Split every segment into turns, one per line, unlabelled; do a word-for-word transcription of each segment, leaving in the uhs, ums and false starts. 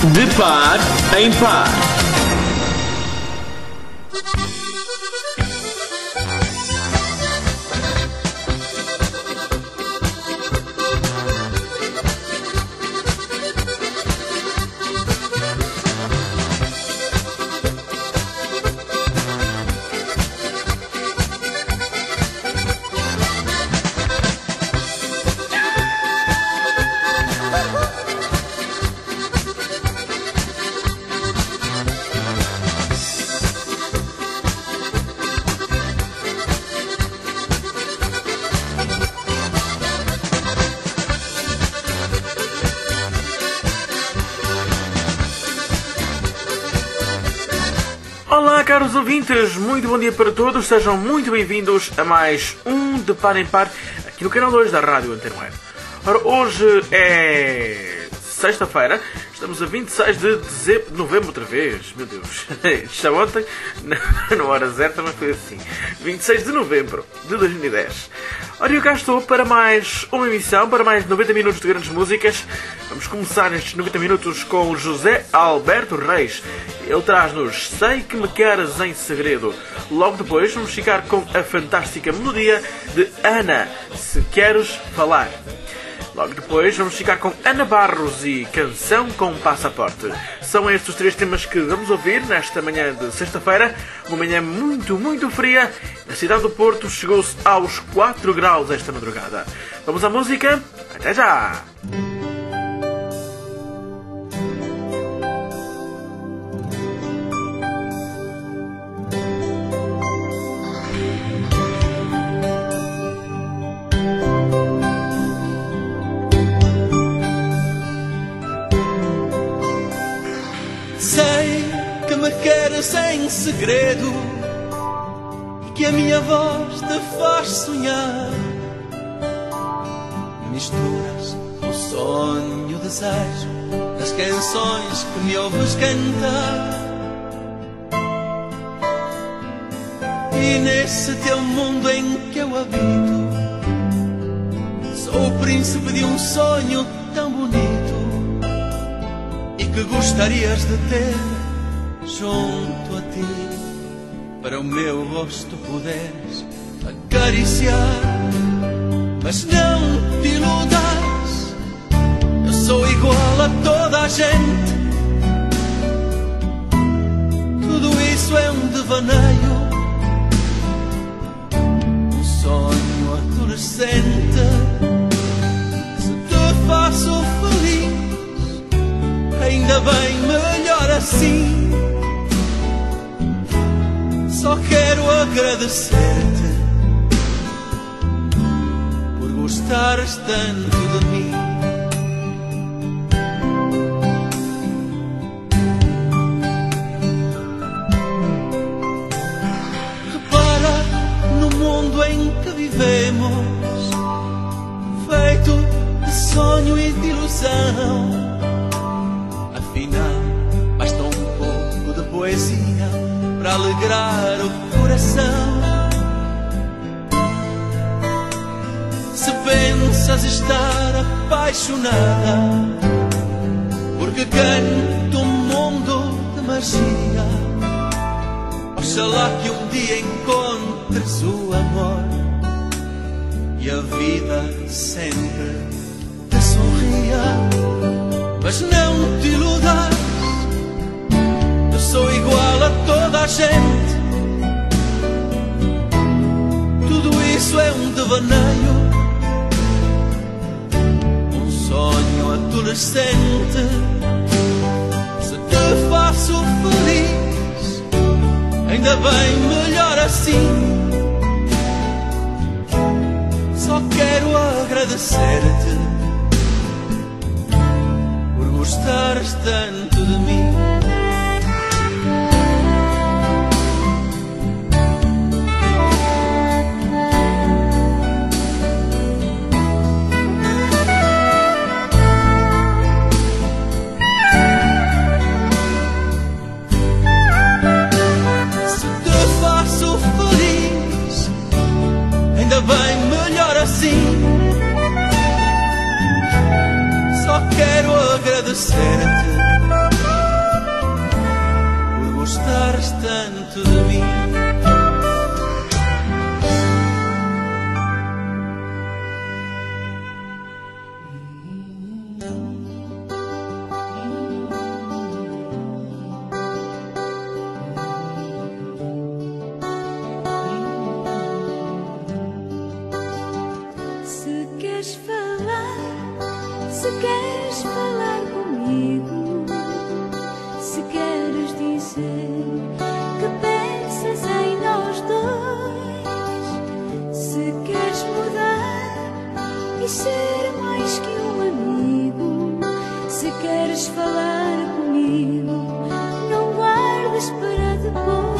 De par em par.
Olá, caros ouvintes, muito bom dia para todos, sejam muito bem-vindos a mais um De Par em Par, aqui no canal dois da Rádio Antena Web. Ora, hoje é sexta-feira, estamos a vinte e seis de dezembro, de novembro outra vez, meu Deus, já ontem, na hora certa, mas foi assim, vinte e seis de novembro de dois mil e dez. Ora, eu cá estou para mais uma emissão, para mais noventa minutos de grandes músicas. Vamos começar nestes noventa minutos com o José Alberto Reis. Ele traz-nos Sei Que Me Queres em Segredo. Logo depois vamos ficar com a fantástica melodia de Ana, Se Queres Falar. Logo depois vamos ficar com Ana Barros e Canção com Passaporte. São estes os três temas que vamos ouvir nesta manhã de sexta-feira. Uma manhã muito, muito fria. Na cidade do Porto chegou-se aos quatro graus esta madrugada. Vamos à música? Até já!
Em segredo, e que a minha voz te faz sonhar. Misturas o sonho e o desejo das canções que me ouves cantar. E nesse teu mundo em que eu habito, sou o príncipe de um sonho tão bonito e que gostarias de ter junto a ti, para o meu rosto poderes acariciar. Mas não te iludas, eu sou igual a toda a gente. Tudo isso é um devaneio, um sonho adolescente. Se te faço feliz, ainda bem, melhor assim. Só quero agradecer-te por gostares tanto de mim. Repara no mundo em que vivemos, feito de sonho e de ilusão. Afinal, basta um pouco de poesia para alegrar o coração. Se pensas estar apaixonada, porque canto um mundo de magia, oxalá que um dia encontres o amor e a vida sempre te sorria. Mas não te iludas, eu sou igual a toda a gente. Tudo isso é um devaneio, um sonho adolescente. Se te faço feliz, ainda bem, melhor assim. Só quero agradecer-te por gostares tanto de mim. Só quero agradecer-te tanto de mim.
Se queres falar, se queres falar comigo, se queres dizer que pensas em nós dois, se queres mudar e ser mais que um amigo, se queres falar comigo, não guardes para depois.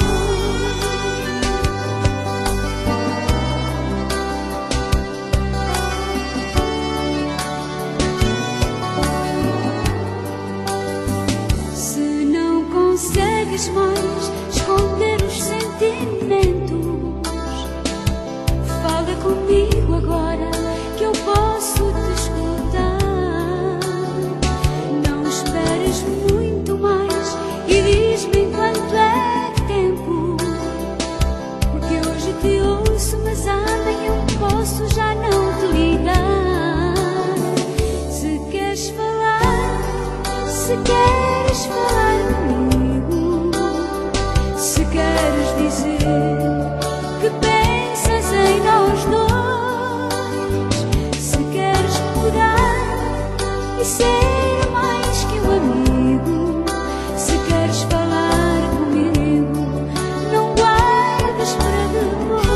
Consegues mais esconder os sentimentos? Fala comigo agora que eu posso te escutar. Não esperes muito mais e diz-me enquanto é tempo, porque hoje te ouço, mas amanhã eu posso já não te ligar. Se queres falar, se queres falar comigo, se queres dizer que pensas em nós dois, se queres mudar e ser mais que um amigo, se queres falar comigo, não guardes para depois.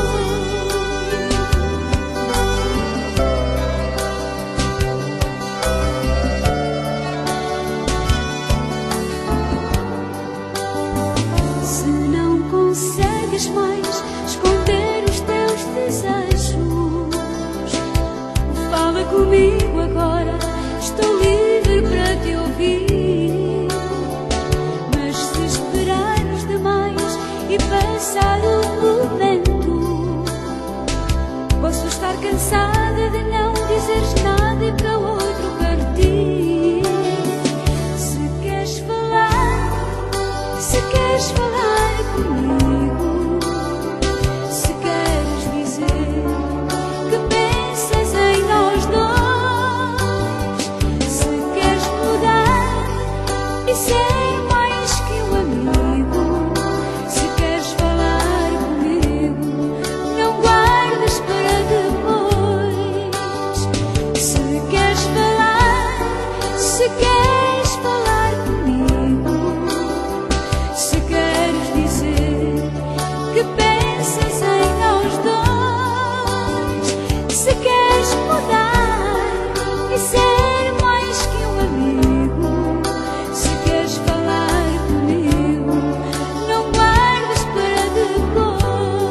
Se não consegues mais esconder os teus desejos, fala comigo agora, estou livre para te ouvir. Mas se esperares demais e passar o momento, posso estar cansada de não dizeres nada e para outro partir. Se queres falar, se queres falar comigo, se queres dizer que pensas em nós dois, se queres mudar e ser mais que um amigo, se queres falar comigo, não guardes para depois. Se queres falar, se queres falar comigo, se queres dizer que pensas em nós dois, se queres mudar e ser mais que um amigo, se queres falar comigo, não guardes para depois.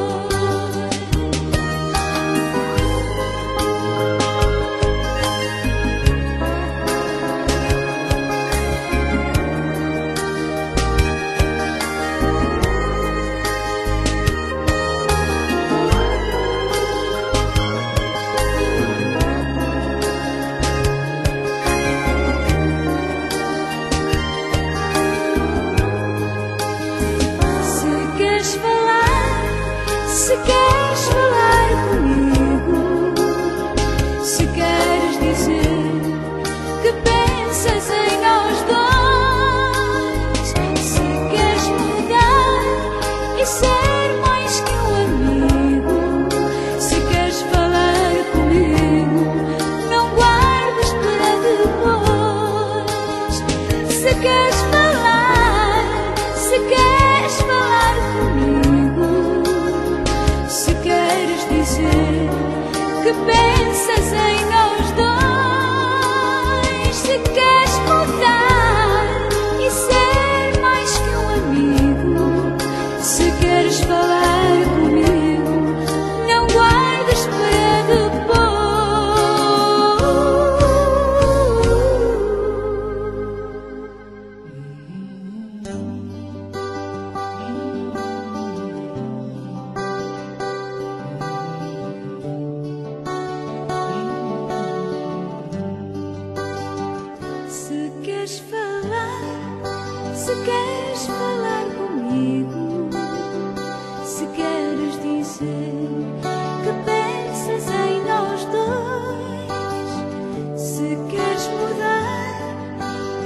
Se queres falar, se queres falar comigo, se queres dizer que pensas em nós dois, se queres mudar e ser mais que um amigo, se queres falar comigo, não guardes para depois. Se queres falar, se queres falar comigo, se queres dizer que pensas em nós dois, se queres mudar e ser mais que um amigo, se queres falar comigo, não guardes para depois.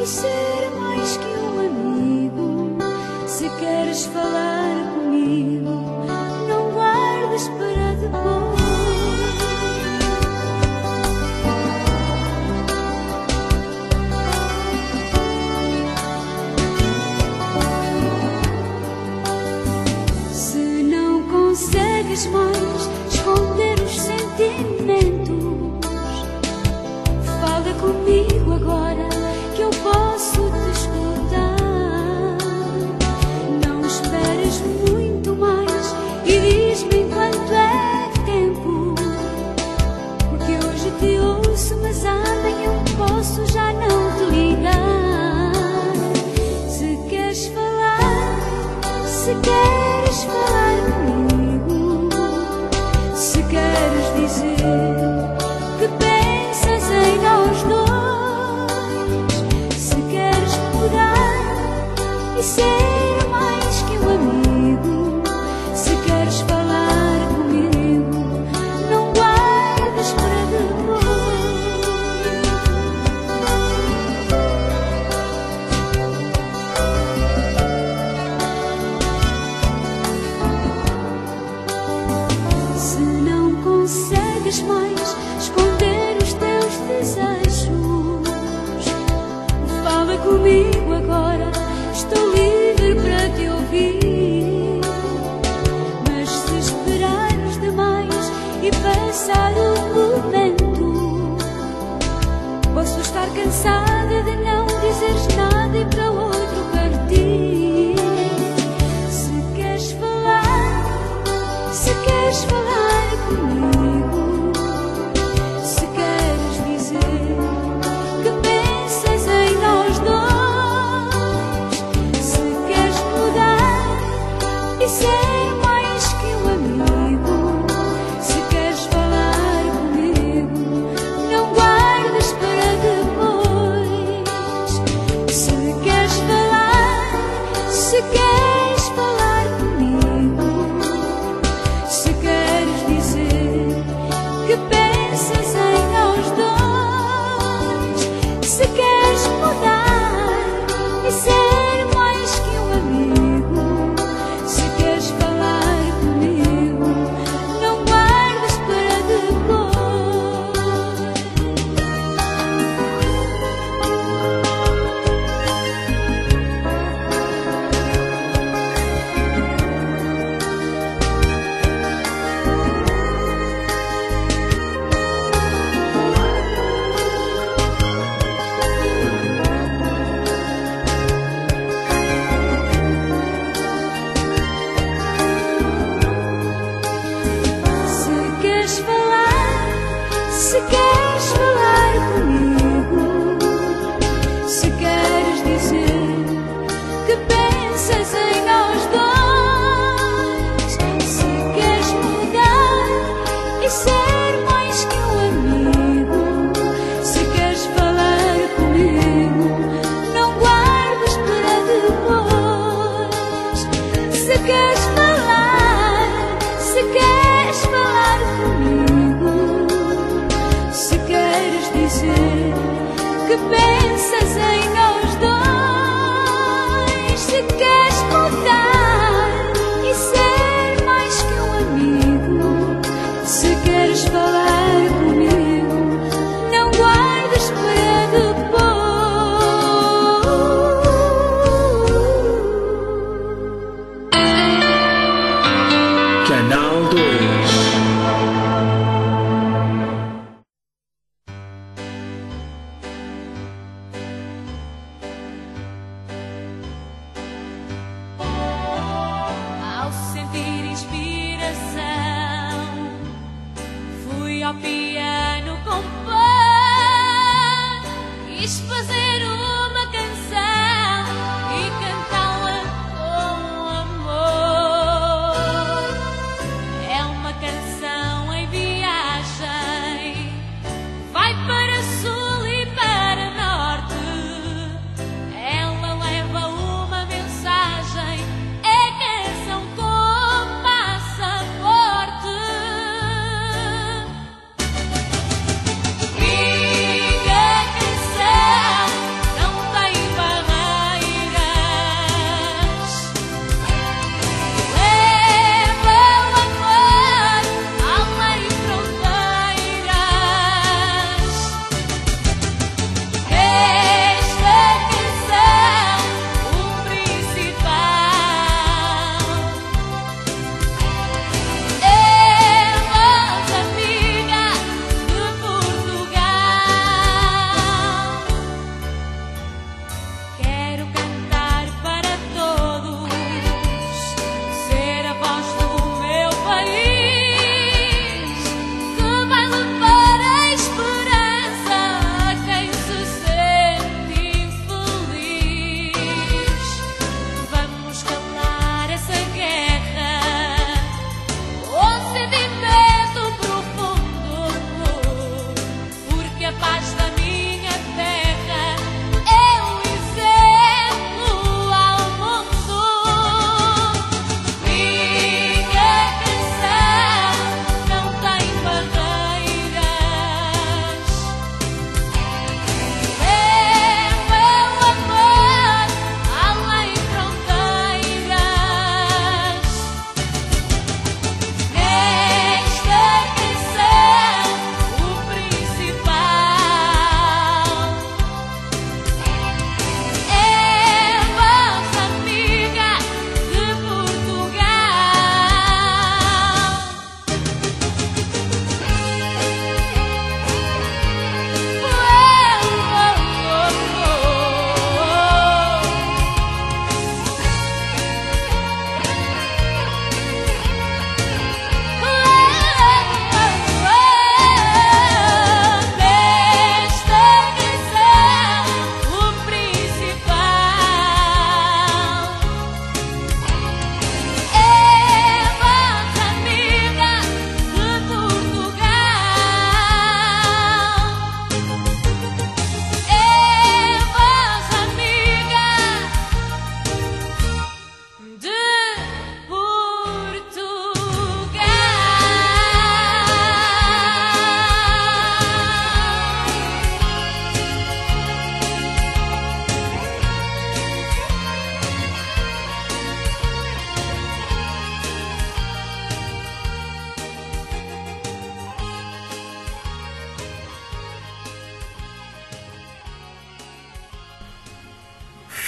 e ser mais que um amigo. Se queres falar comigo, não guardes para depois. Se não consegues mais esconder os sentimentos, fala comigo agora que eu posso te escutar. Não esperes muito mais e diz-me enquanto é tempo, porque hoje te ouço, mas amanhã posso já não te ligar. Se queres falar, se queres falar comigo, se queres dizer que pensas em nós dois, se queres mudar e ser mais que um amigo, se queres falar comigo, não guardes para depois. Se não consegues mais esconder os teus desejos, fala comigo agora, estou livre para te ouvir. Mas se esperares demais e passar o momento, posso estar cansada de não dizeres nada e para outro partir. Se queres falar, se queres falar comigo, se queres dizer que pensas em nós dois, se queres mudar e ser mais que um amigo, se queres falar comigo, não guardes para depois. Se queres falar, se queres falar comigo, se queres dizer que pensas em nós dois, se queres mudar e ser mais que um amigo, se queres falar comigo, não guardes para depois. Se queres falar, se queres falar comigo, se queres dizer que pensas em nós dois, se queres mudar e ser mais que um amigo, se queres falar comigo, não guardes para depois. Se queres falar, se queres falar comigo, se queres dizer que pensas em nós dois, se queres mudar e ser mais que um amigo, se queres falar comigo, não guardes para depois.
Canal dois.
Ao sentir inspiração, fui ao piano compor, quis fazer uma canção e cantá-la com amor. É uma canção em viagem, vai para sul e para norte, ela leva uma mensagem, é canção com passaporte. E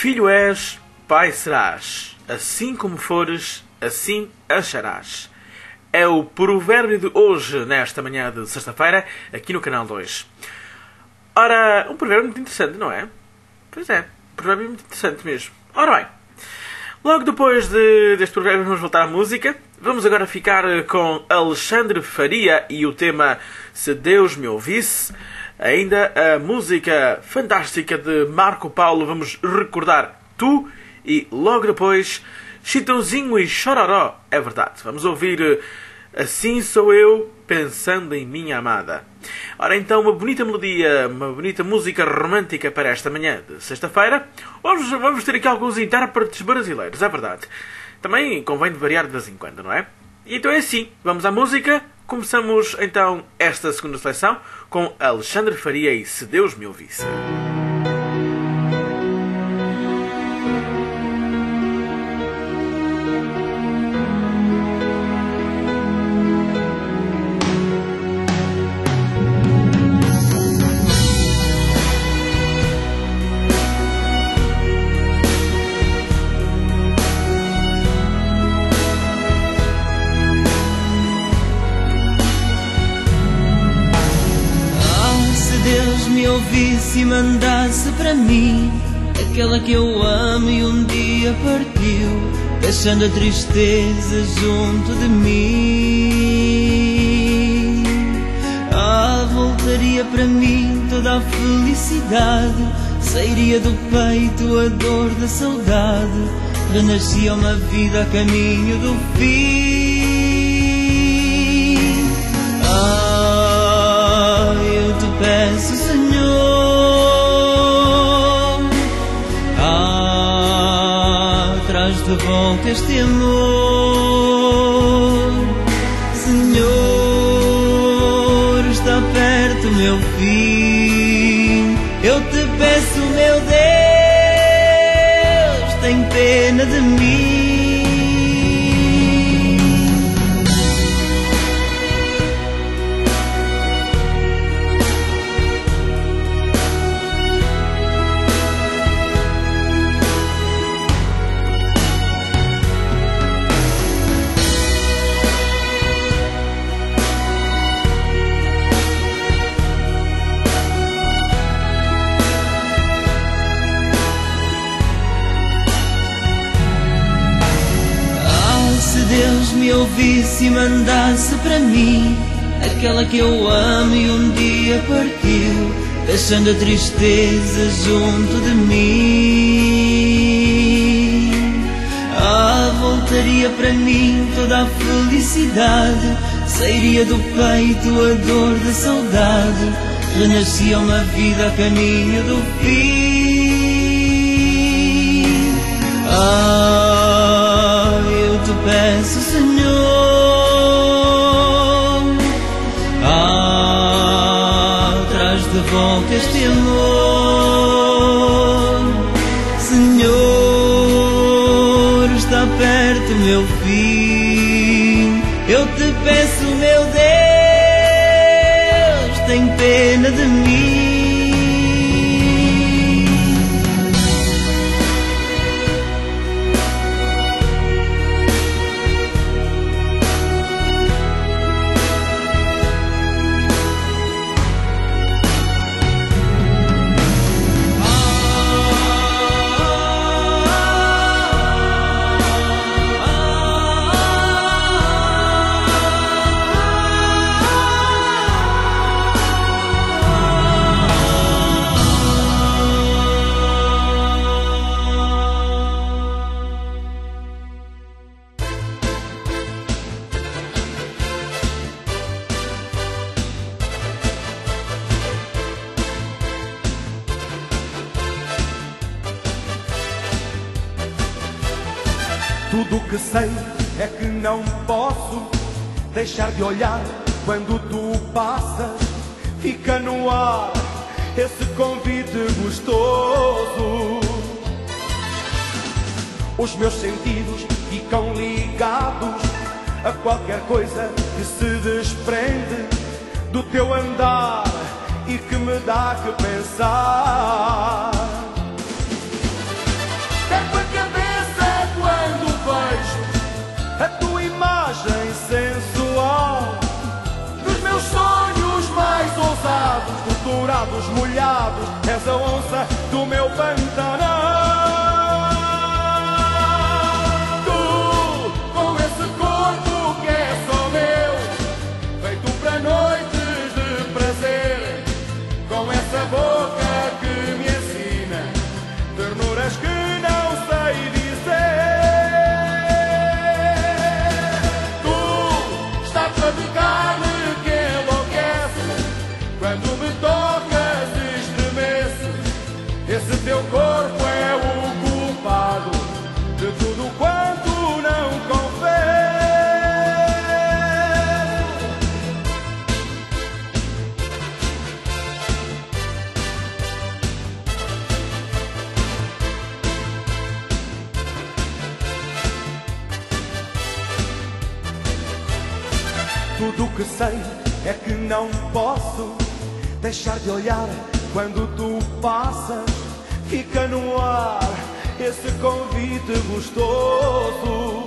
filho és, pai serás. Assim como fores, assim acharás. É o provérbio de hoje, nesta manhã de sexta-feira, aqui no Canal dois. Ora, um provérbio muito interessante, não é? Pois é, um provérbio muito interessante mesmo. Ora bem, logo depois de, deste provérbio vamos voltar à música. Vamos agora ficar com Alexandre Faria e o tema Se Deus Me Ouvisse. Ainda a música fantástica de Marco Paulo, vamos recordar Tu. E logo depois, Chitãozinho e Chororó, é verdade. Vamos ouvir Assim Sou Eu, Pensando em Minha Amada. Ora então, uma bonita melodia, uma bonita música romântica para esta manhã de sexta-feira. Vamos, vamos ter aqui alguns intérpretes brasileiros, é verdade. Também convém de variar de vez em quando, não é? E então é assim, vamos à música. Começamos então esta segunda seleção com Alexandre Faria e Se Deus Me Ouvisse.
Ouvisse e mandasse para mim aquela que eu amo e um dia partiu, deixando a tristeza junto de mim. Ah, voltaria para mim toda a felicidade, sairia do peito a dor da saudade, renascia uma vida a caminho do fim. Ah, eu te peço, Senhor, de volta este amor, Senhor, está perto o meu fim. Eu te peço, meu Deus, tem pena de mim. Me ouvisse e mandasse para mim aquela que eu amo e um dia partiu, deixando a tristeza junto de mim. Ah, voltaria para mim toda a felicidade, sairia do peito a dor da saudade, renascia uma vida a caminho do fim. Ah, eu te peço, Senhor, ah, traz de volta este amor, Senhor, está perto o meu fim. Eu te peço, meu Deus, tem pena de mim.
Tudo que sei é que não posso deixar de olhar quando tu passas. Fica no ar esse convite gostoso. Os meus sentidos ficam ligados a qualquer coisa que se desprende do teu andar e que me dá que pensar. molhados, és a onça do meu Pantanal. Tu, com esse corpo que é só meu, feito para noites de prazer, com essa boca que me ensina ternuras que não sei dizer. Tu, estátua de carne que enlouquece, quando me tocas estremeço. Esse teu corpo é o culpado de tudo quanto não confesso. Tudo que sei é que não posso deixar de olhar quando tu passas. Fica no ar esse convite gostoso.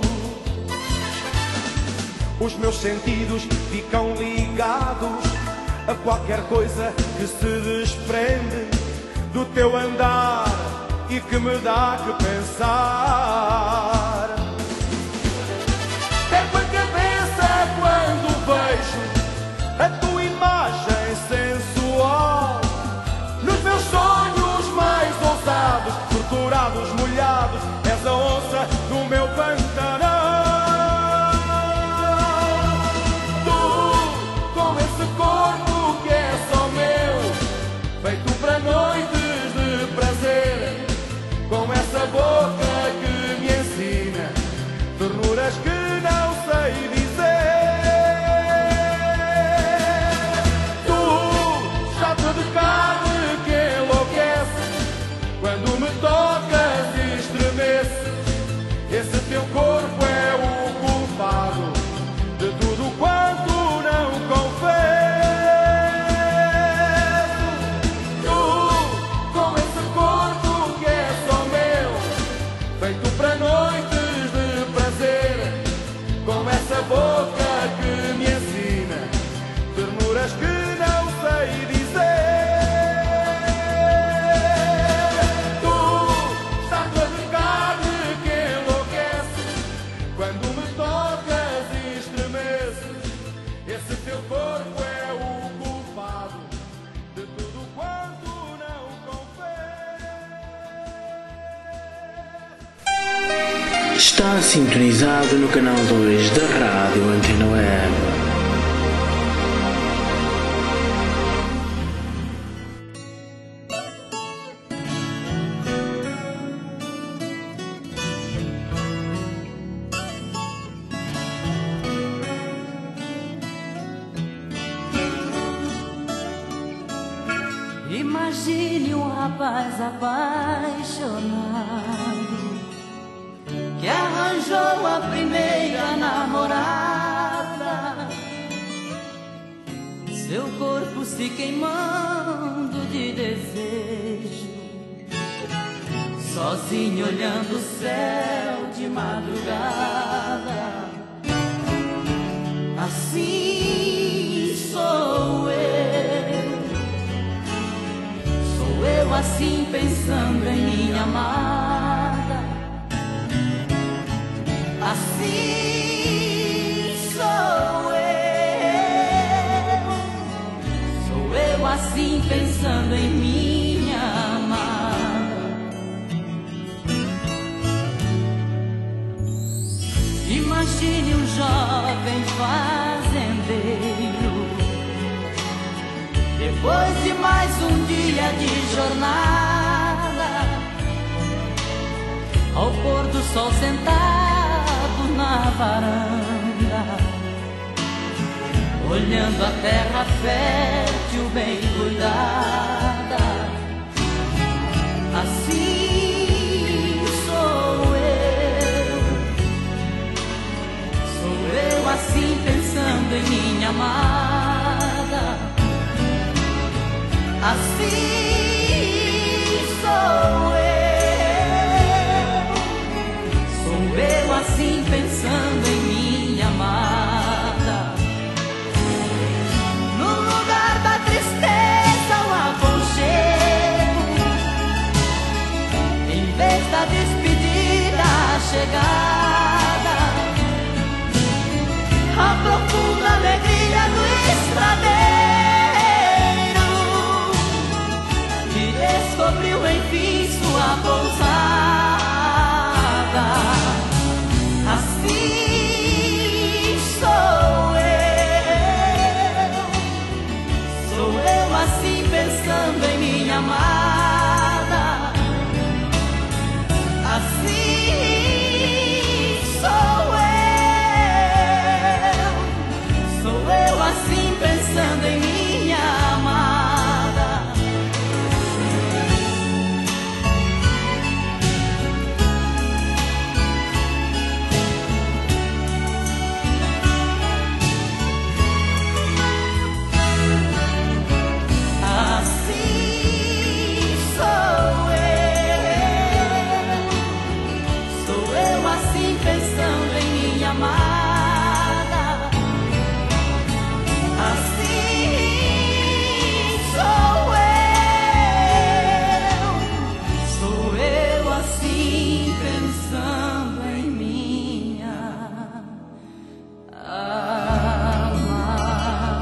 Os meus sentidos ficam ligados a qualquer coisa que se desprende do teu andar e que me dá que pensar. Perco a cabeça quando vejo a tua imagem sensual nos meus sonhos mais ousados, torturados, molhados, és a onça do meu Pantanal. Tu, com esse corpo que é só meu, feito para noites de prazer, com essa boca que me ensina ternuras que não sei dizer. Tu, estátua de carne que enlouquece, quando me tocas estremeço. Esse teu corpo é o culpado de tudo quanto não confesso. Tu, com esse corpo que é só meu, feito para noites de prazer, com essa boca que me ensina ternuras que não sei dizer. Tu, estátua de carne que enlouquece, quando me tocas estremeço. Esse teu corpo é o culpado de tudo quanto não confesso.
Está sintonizado no canal dois da Rádio Antena Web.
Imagine um rapaz apaixonado que arranjou a primeira namorada, seu corpo se queimando de desejo, sozinho olhando o céu de madrugada. Assim sou eu, sou eu assim pensando em minha amada. Assim sou eu, sou eu assim pensando em minha amada. Imagine um jovem fazendeiro, depois de mais um dia de jornada, ao pôr do sol sentado na varanda, olhando a terra fértil bem cuidada. Assim sou eu, sou eu assim pensando em minha amada. Assim sou eu, sou eu assim pensando em minha amada. No lugar da tristeza, o
descobriu enfim sua pousada. Assim sou eu, sou eu assim pensando em minha amada. Assim sou eu, sou eu assim pensando em minha amada. Assim sou eu, sou eu assim pensando em minha amada. Assim sou eu, sou eu assim pensando em minha amada.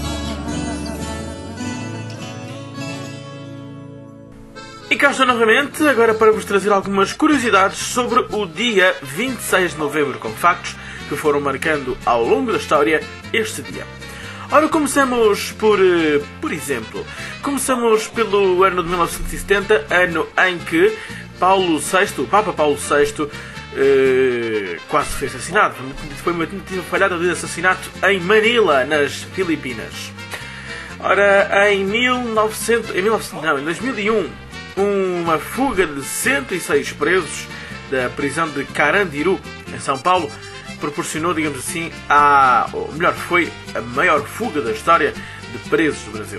E cá estou novamente, agora para vos trazer algumas curiosidades sobre o dia vinte e seis de novembro, com factos que foram marcando ao longo da história este dia. Ora, começamos por, eh, por exemplo, começamos pelo ano de mil novecentos e setenta, ano em que Paulo sexto, o Papa Paulo sexto, eh, quase foi assassinado. Foi uma tentativa falhada de assassinato em Manila, nas Filipinas. Ora, em mil e novecentos, em mil e novecentos, não, em dois mil e um, uma fuga de cento e seis presos da prisão de Carandiru, em São Paulo, proporcionou, digamos assim, a, ou melhor, foi a maior fuga da história de presos do Brasil.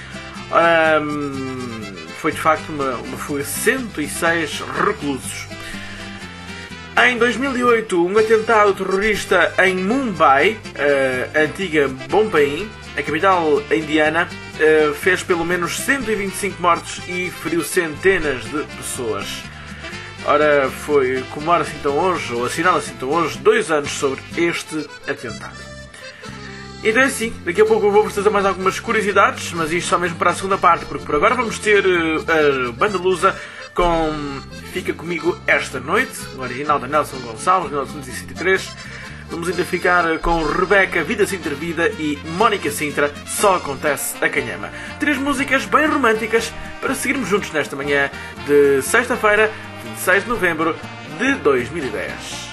Um, foi de facto uma, uma fuga de cento e seis reclusos. Em dois mil e oito, um atentado terrorista em Mumbai, a antiga Bombaim, a capital indiana, fez pelo menos cento e vinte e cinco mortos e feriu centenas de pessoas. Ora, foi, comemora-se então hoje, ou assinala-se então hoje, dois anos sobre este atentado. Então é assim, daqui a pouco eu vou-vos trazer mais algumas curiosidades, mas isto só mesmo para a segunda parte, porque por agora vamos ter uh, a Banda Lusa com Fica Comigo Esta Noite, o original da Nelson Gonçalves, mil novecentos e sessenta e três. Vamos ainda ficar com Rebeca, Vida Sem Ter Vida, e Mónica Sintra, Só Acontece a Canhama. Três músicas bem românticas para seguirmos juntos nesta manhã de sexta-feira, vinte e seis de novembro de dois mil e dez.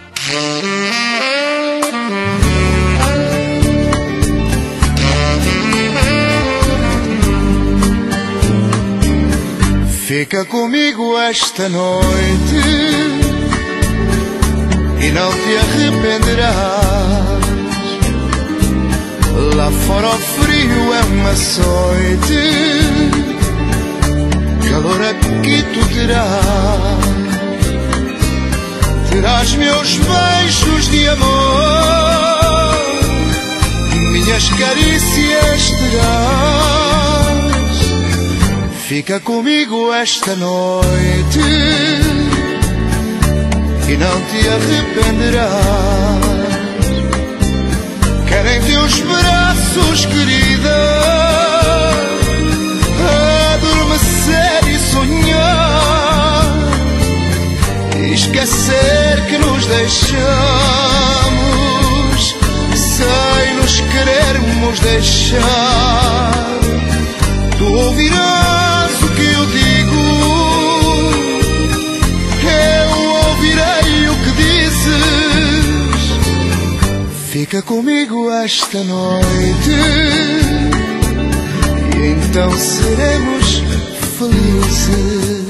Fica comigo esta noite e não te arrependerás. Lá fora o frio é um açoite, calor aqui tu terás. Terás meus beijos de amor, minhas carícias terás. Fica comigo esta noite e não te arrependerás. Quero em teus braços, querida, adormecer e sonhar, e esquecer que nos deixamos sem nos querermos deixar. Tu ouvirás o que eu digo, eu ouvirei o que dizes. Fica comigo esta noite e então seremos felizes.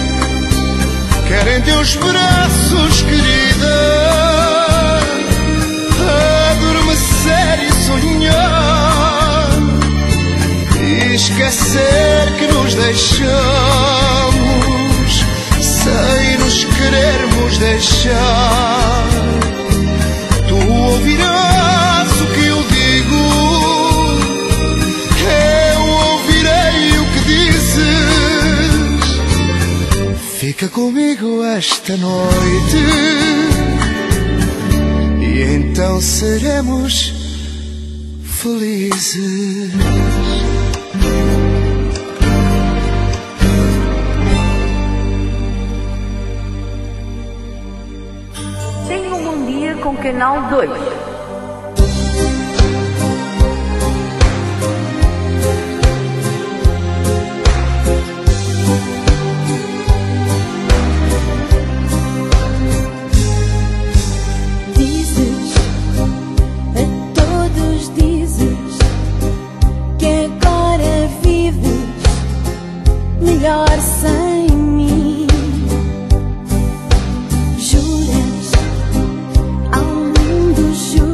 Em teus braços, querida, esta noite, e então seremos felizes.
Tenha um bom dia com o Canal dois.
Melhor sem mim. Juras ao mundo, juras.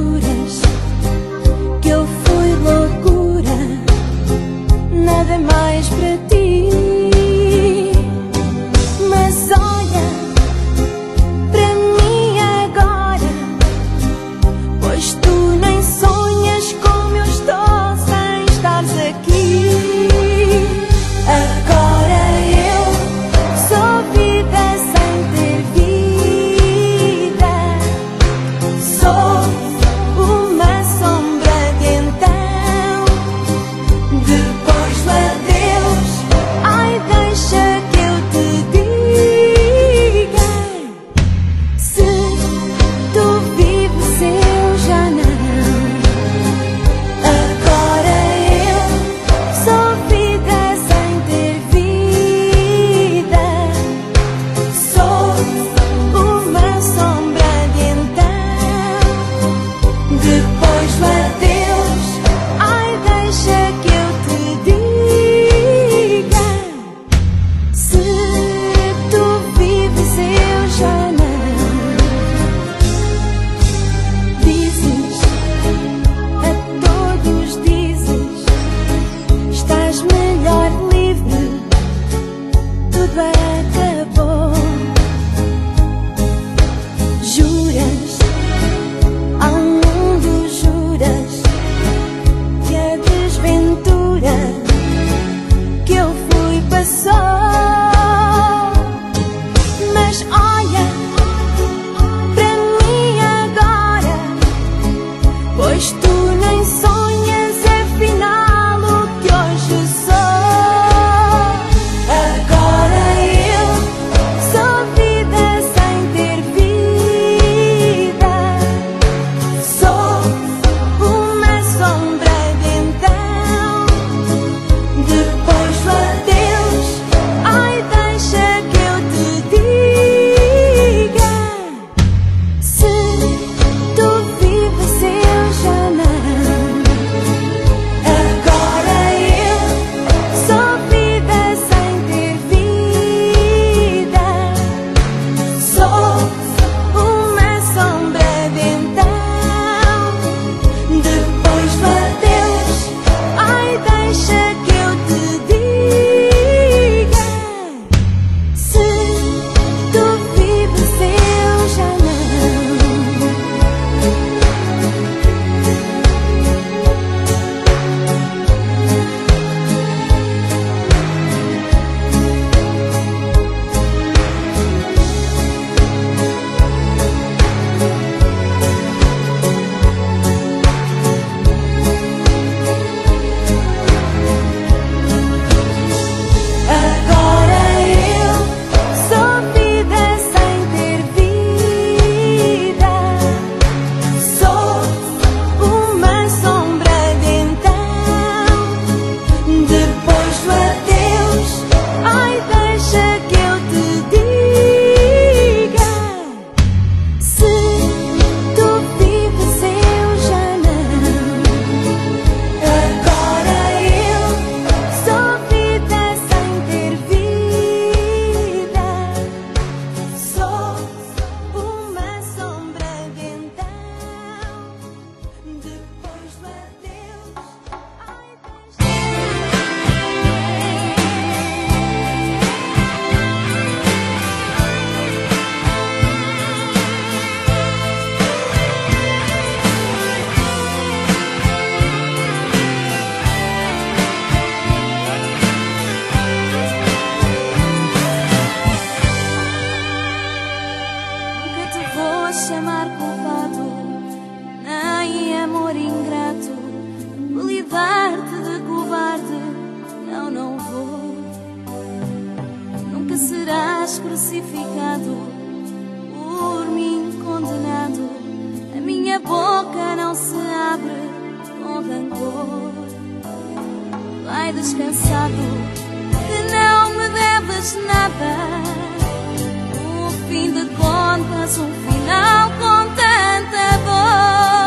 crucificado, por mim condenado. A minha boca não se abre com rancor. Vai descansado, que não me deves nada. No fim de contas, um final com tanta dor.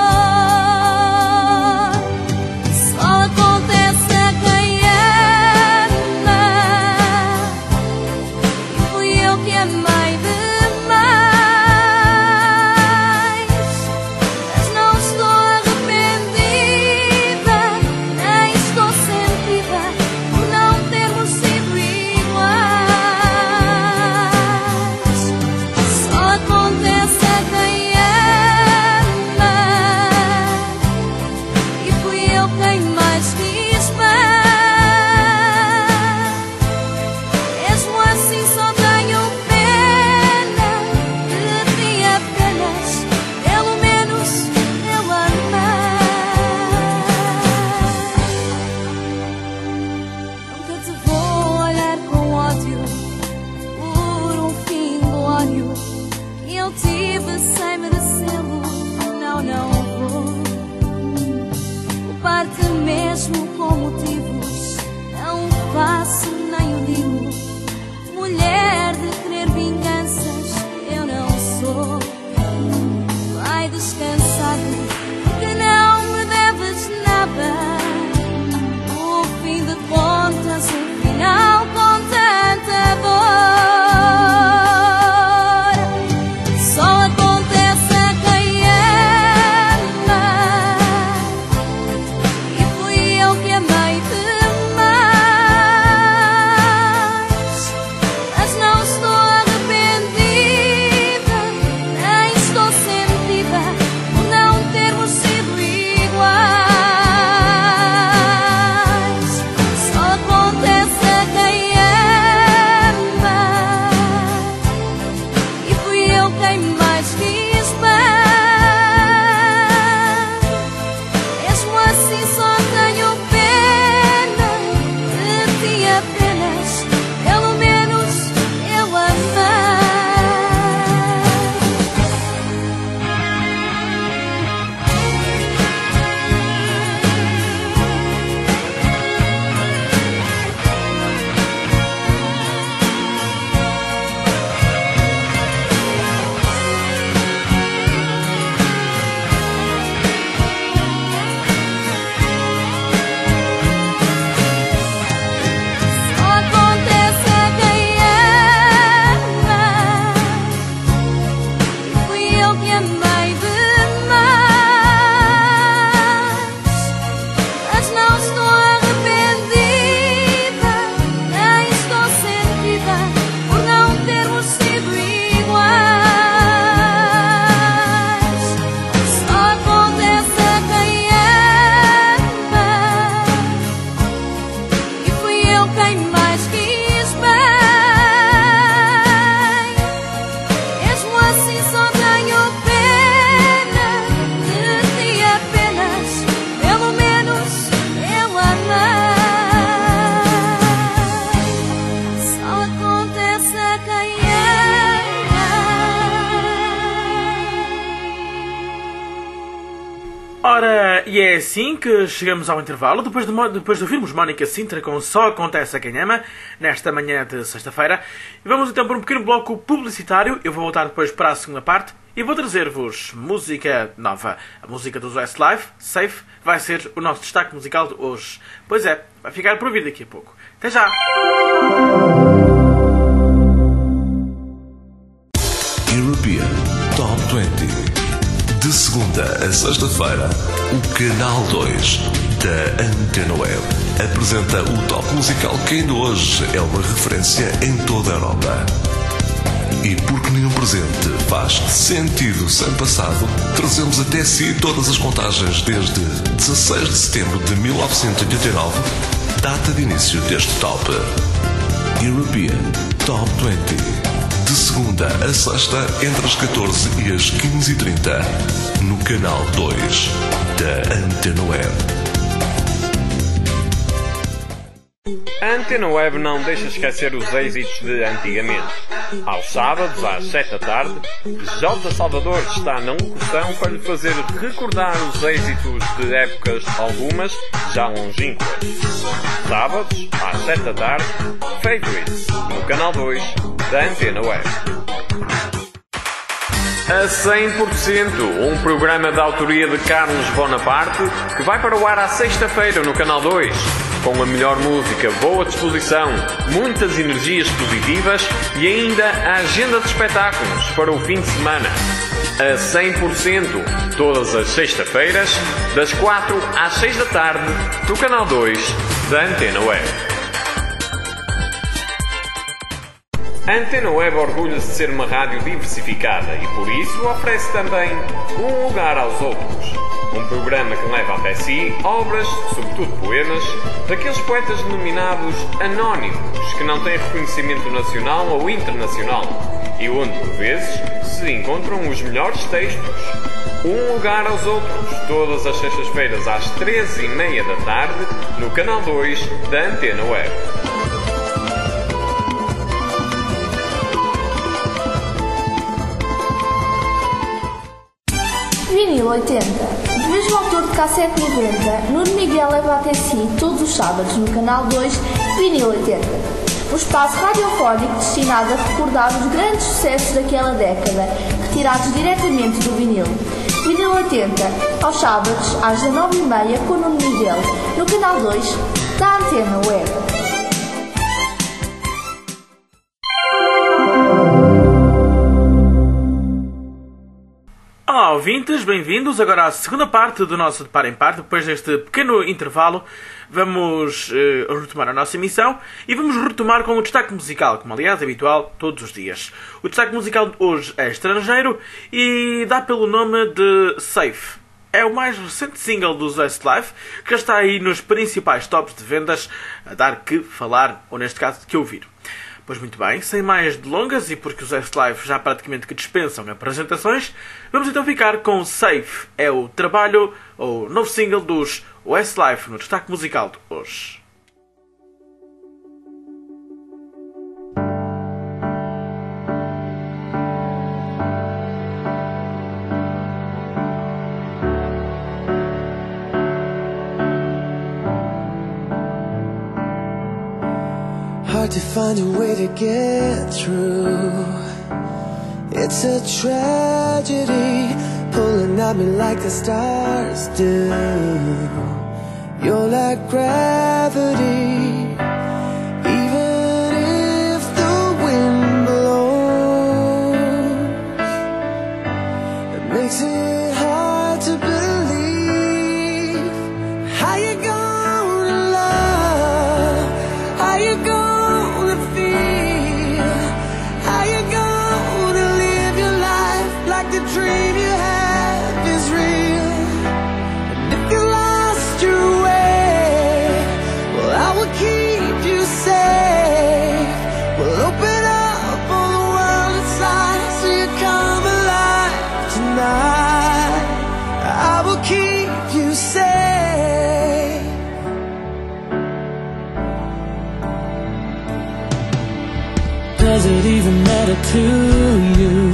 Só acontece a quem ama, e fui eu que amei demais. Mas não estou arrependida, nem estou sentida por não termos sido iguais. Só acontece a quem ama, e fui eu quem mais quis bem. Mesmo assim só tenho pena de ti apenas, pelo menos eu amei. Nunca te vou olhar com ódio por um fim glório que eu tive sem merecê-lo. Não, não vou culpar-te mesmo com motivos. Não o faço nem o digo. Mulher de querer vinganças, eu não sou. Vai descansado, que não me deves nada. No fim de contas, um final com tanta dor. Só acontece a quem ama, e fui eu que amei demais. Mas não estou arrependida, nem estou sentida por não termos sido iguais. Só acontece a quem ama, e fui eu quem mais quis bem. Mesmo assim só tenho pena de ti apenas, pelo menos eu amei. Só acontece a quem ama, e fui eu que amei demais. Mas não estou arrependida, nem estou sentida por não termos sido iguais. Só acontece a quem ama, e fui eu quem mais quis bem. Mesmo assim só tenho pena de ti apenas, pelo menos eu amei. Só acontece a quem ama.
Ora, e é assim que chegamos ao intervalo, depois de, mo- depois de ouvirmos Mónica Sintra com Só Acontece a Quem Ama, nesta manhã de sexta-feira. E vamos então para um pequeno bloco publicitário. Eu vou voltar depois para a segunda parte e vou trazer-vos música nova. A música dos Westlife, Safe, vai ser o nosso destaque musical de hoje. Pois é, vai ficar por ouvir daqui a pouco. Até já!
European Top vinte. De segunda a sexta-feira, o Canal dois da Antena Web apresenta o top musical que ainda hoje é uma referência em toda a Europa. E porque nenhum presente faz sentido sem passado, trazemos até si todas as contagens desde dezasseis de setembro de mil novecentos e oitenta e nove, data de início deste top. European Top vinte. De segunda a sexta, entre as catorze e as quinze e trinta, no Canal dois da Antena Web.
A Antena Web não deixa esquecer os êxitos de antigamente. Aos sábados, às sete da tarde, J. Salvador está na locução para lhe fazer recordar os êxitos de épocas algumas já longínquas. Sábados, às sete da tarde, Favorites, no canal dois da Antena Web. A cem por cento, um programa de autoria de Carlos Bonaparte, que vai para o ar à sexta-feira no canal dois. Com a melhor música, boa disposição, muitas energias positivas e ainda a agenda de espetáculos para o fim de semana. A cem por cento, todas as sextas-feiras, das quatro às seis da tarde, no canal dois da Antena Web. A Antena Web orgulha-se de ser uma rádio diversificada e, por isso, oferece também Um Lugar aos Outros. Um programa que leva até si obras, sobretudo poemas, daqueles poetas denominados anónimos, que não têm reconhecimento nacional ou internacional, e onde, por vezes, se encontram os melhores textos. Um Lugar aos Outros, todas as sextas-feiras às treze e meia da tarde, no canal dois da Antena Web.
Vinil oitenta. Do mesmo autor de Cassete noventa, Nuno Miguel leva até si todos os sábados no canal dois Vinil oitenta. Um espaço radiofónico destinado a recordar os grandes sucessos daquela década, retirados diretamente do vinil. Vinil oitenta, aos sábados às dezanove e meia com Nuno Miguel, no canal dois da Antena Web.
Olá, ouvintes, bem-vindos agora à segunda parte do nosso De Par em Par. Depois deste pequeno intervalo, vamos uh, retomar a nossa emissão e vamos retomar com o destaque musical, como aliás é habitual todos os dias. O destaque musical de hoje é estrangeiro e dá pelo nome de Safe. É o mais recente single do Westlife, que já está aí nos principais tops de vendas, a dar que falar, ou neste caso, que ouvir. Pois muito bem, sem mais delongas e porque os Westlife já praticamente que dispensam apresentações, vamos então ficar com Safe. É o trabalho, ou novo single dos Westlife no destaque musical de hoje.
Hard to find a way to get through. It's a tragedy, pulling at me like the stars do. You're like gravity, even if the wind blows. It makes it hard to believe how you gonna love, how you gonna the dream you have is real. And if you lost your way, well, I will keep you safe. We'll open up all the world inside so you come alive tonight. I will keep you safe. Does it even matter to you?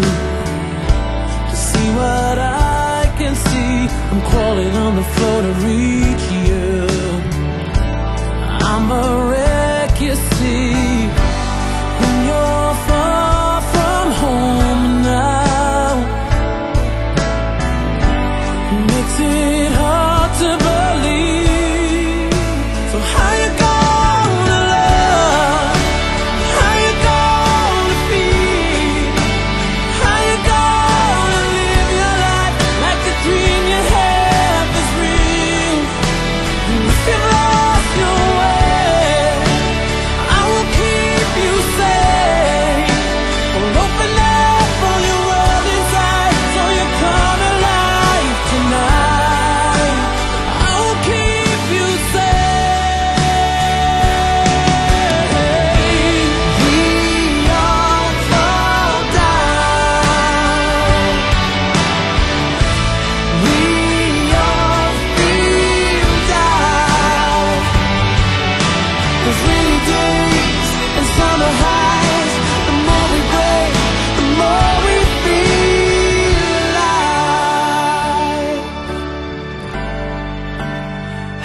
What I can see, I'm crawling on the floor to reach you. I'm a wreck, you see, when you're far from home now. It makes it hard to believe. So how you gonna love? How you gonna feel? How you gonna live your life like the dream you have is real? And if you've lost your way, I will keep you safe. We'll open up all your world inside so you come alive tonight.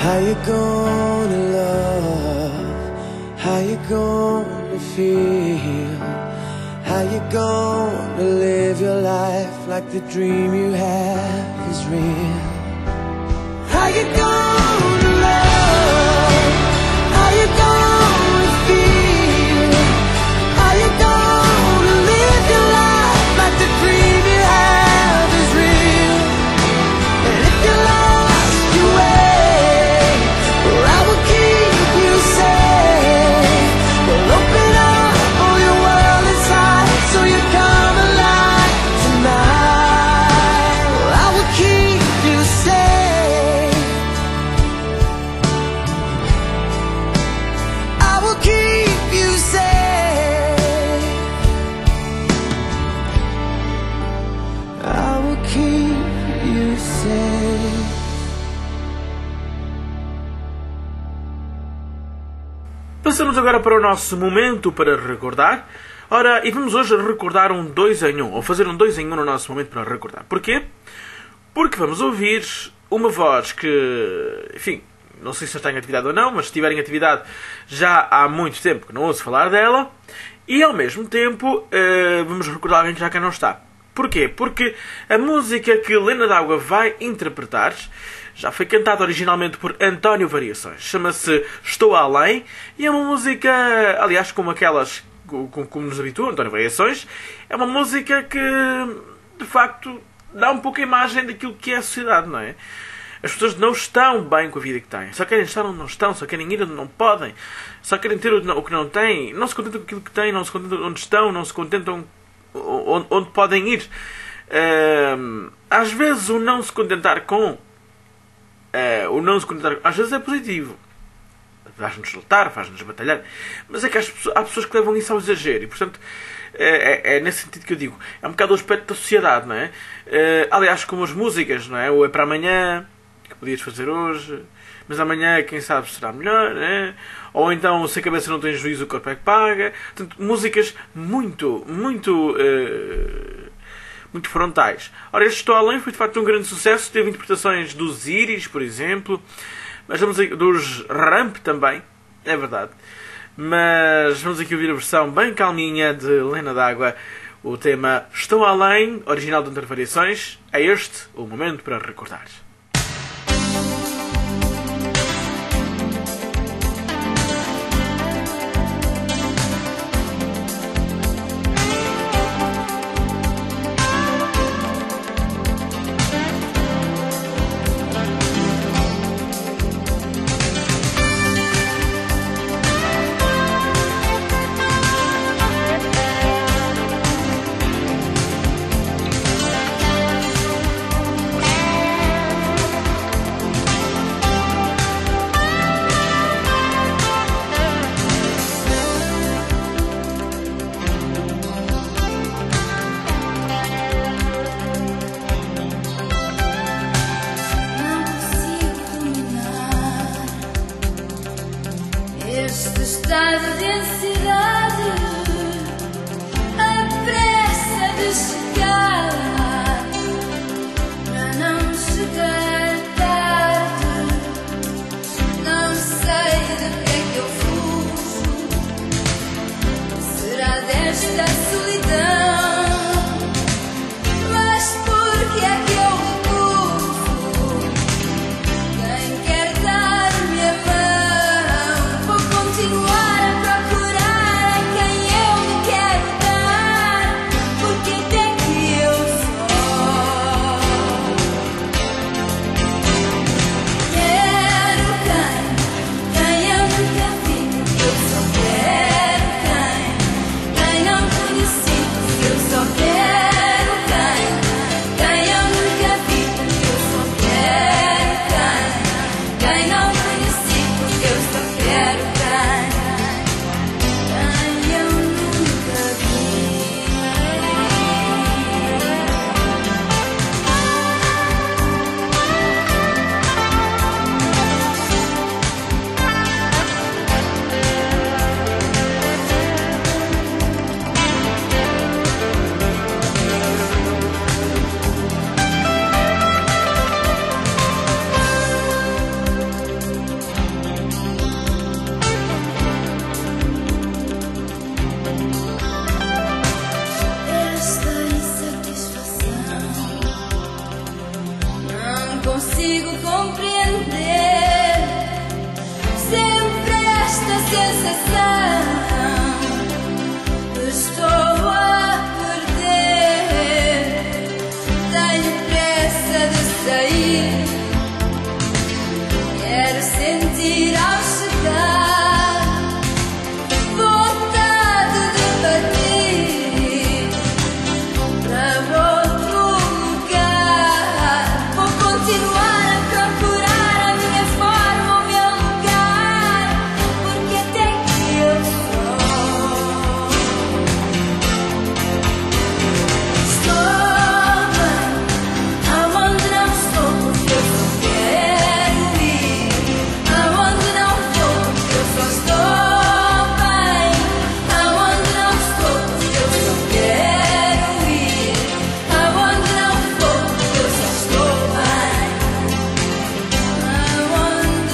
How you gonna love? How you gonna feel? How you gonna live your life like the dream you have is real? How you gonna love? How you gonna feel? How you gonna live your life like the dream you have is real? And if you lost your way, well, I will keep you safe. We'll open up all your world inside so you come alive tonight. Well, I will keep you safe. I will keep you safe. I will keep you safe.
Passamos agora para o nosso momento para recordar. Ora, e vamos hoje recordar um dois em um, ou fazer um dois em um no nosso momento para recordar. Porquê? Porque vamos ouvir uma voz que, enfim, não sei se está em atividade ou não, mas se estiver em atividade já há muito tempo que não ouço falar dela. E ao mesmo tempo eh, vamos recordar alguém que já cá não está. Porquê? Porque a música que Lena D'Água vai interpretar já foi cantada originalmente por António Variações. Chama-se Estou Além e é uma música, aliás, como aquelas como, como nos habitua António Variações, é uma música que, de facto, dá um pouco a imagem daquilo que é a sociedade, não é? As pessoas não estão bem com a vida que têm. Só querem estar onde não estão, só querem ir onde não podem, só querem ter o que não têm, não se contentam com aquilo que têm, não se contentam onde estão, não se contentam onde, onde podem ir. Uh, às vezes o não se contentar com uh, o não se contentar às vezes é positivo, faz-nos lutar, faz-nos batalhar, mas é que pessoas, há pessoas que levam isso ao exagero e portanto é, é, é nesse sentido que eu digo, é um bocado o aspecto da sociedade, não é? Uh, aliás, como as músicas, não é? Ou é para amanhã que podias fazer hoje, mas amanhã quem sabe será melhor, não é? Ou então se a cabeça não tem juízo o corpo é que paga. Portanto, músicas muito, muito uh, muito frontais. Ora, este Estou Além foi de facto um grande sucesso, teve interpretações dos Íris, por exemplo, mas vamos aqui, dos Ramp também, é verdade. Mas vamos aqui ouvir a versão bem calminha de Lena D'Água, o tema Estou Além, original de António Variações. É este o momento para recordar.
Este estado de ansiedade, a pressa de chegar, para não chegar tarde. Não sei de que é que eu fujo, será desta solidão, mas por que é que eu recuso? Quem quer dar-me a mão, continuar a procurar. consigo compreender sempre esta sensação. Estou a perder, tenho pressa de sair. Quero sentir ao chegar vontade de partir para outro lugar. Vou continuar a procurar a minha forma, o meu lugar, porque até que eu sou. Estou bem aonde não estou, porque eu só quero ir. Aonde não vou, porque eu só estou bem. Aonde não estou, porque eu só quero ir. Aonde não vou, porque eu só estou bem. Aonde não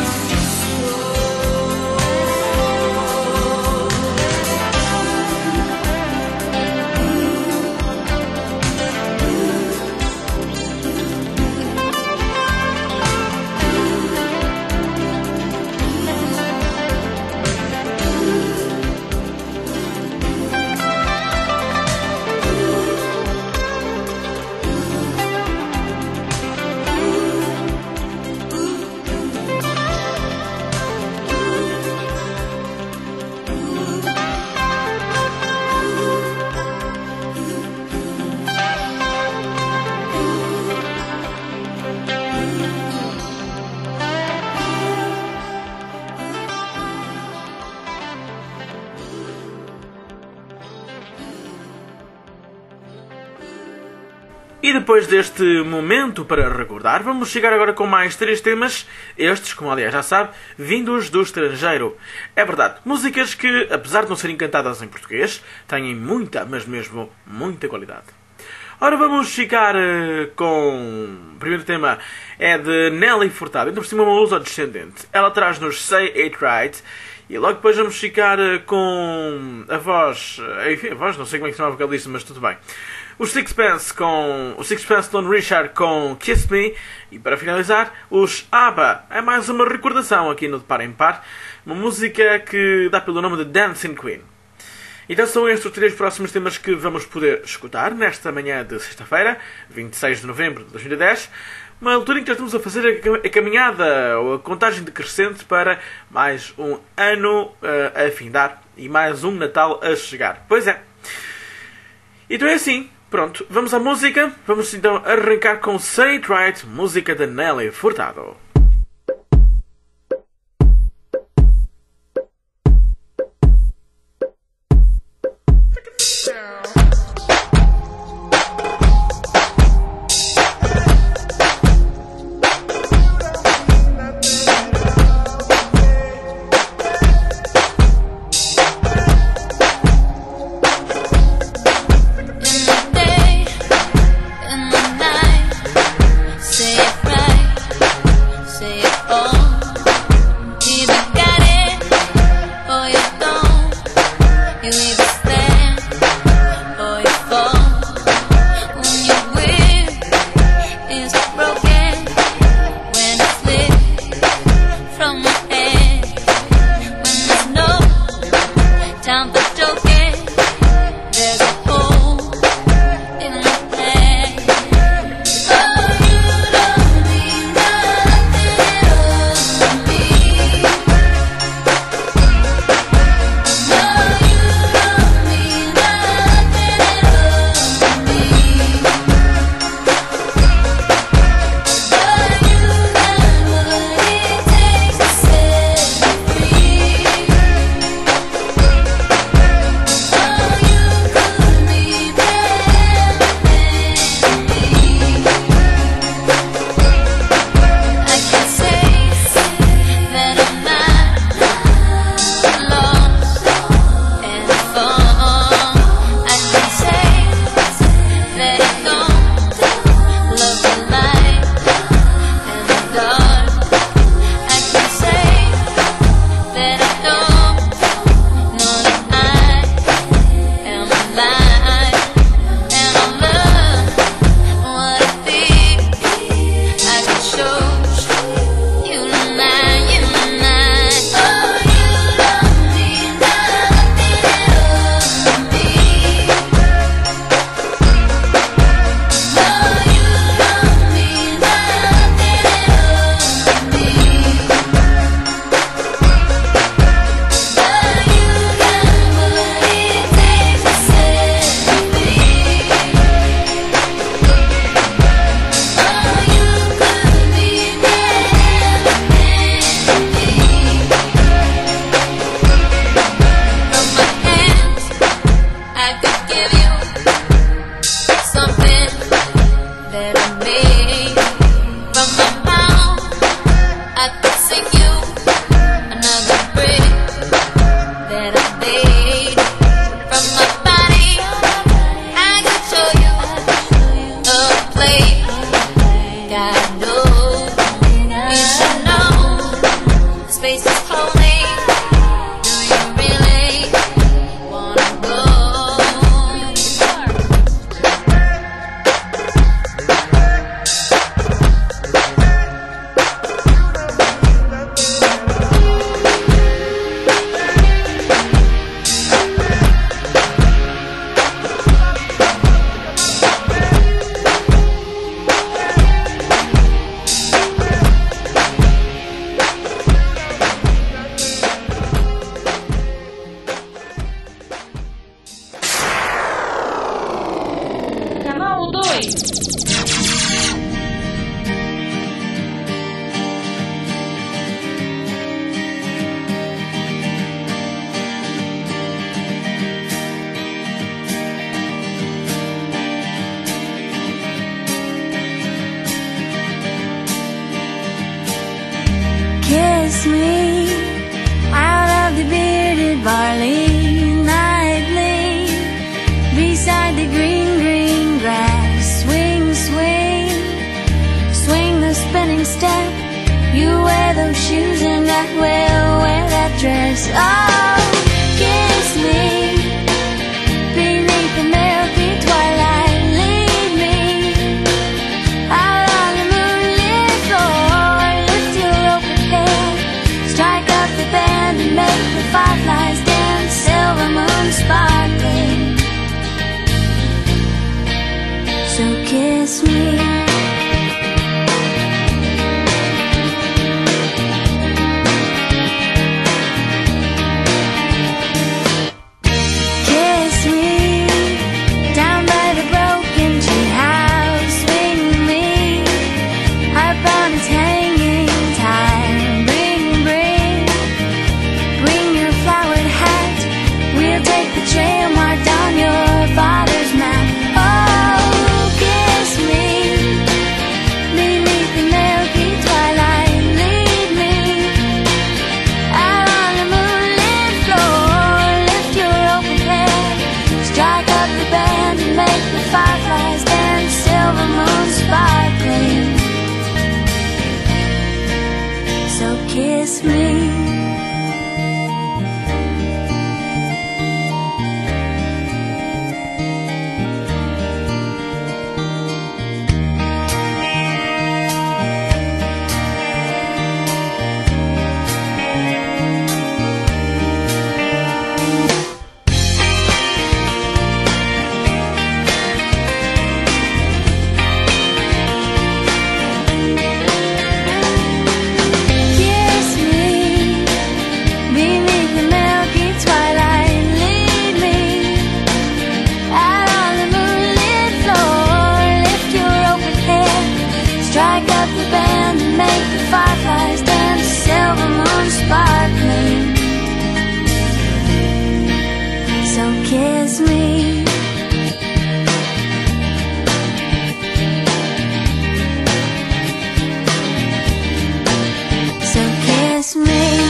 E depois deste momento para recordar, vamos chegar agora com mais três temas, estes, como aliás já sabe, vindos do estrangeiro. É verdade, músicas que, apesar de não serem cantadas em português, têm muita, mas mesmo muita qualidade. Ora, vamos ficar uh, com... O primeiro tema é de Nelly Furtado, ainda por cima uma luso-descendente. Ela traz-nos Say It Right. E logo depois vamos ficar uh, com a voz... Uh, enfim, a voz, não sei como é que se chama a vocalista, mas tudo bem. Os Sixpence com... O Sixpence None Richard com Kiss Me. E para finalizar, os ABBA. É mais uma recordação aqui no De Par em Par. Uma música que dá pelo nome de Dancing Queen. Então são estes os três próximos temas que vamos poder escutar nesta manhã de sexta-feira, vinte e seis de novembro de dois mil e dez. Uma altura em que já estamos a fazer a caminhada ou a contagem decrescente para mais um ano uh, a findar e mais um Natal a chegar. Pois é. Então é assim. Pronto, vamos à música. Vamos então arrancar com Say It Right, música de Nelly Furtado.
Say it right. kiss me out of the bearded barley nightly, beside the green, green grass. Swing, swing, swing the spinning step. You wear those shoes and I will wear that dress. Oh, kiss me beneath the milky twilight. Lead me out on the moonlit floor. Lift your open head, strike up the band and make the fireflies dance. Silver moon sparkling, so kiss me. Kiss me. Kiss me. So kiss me.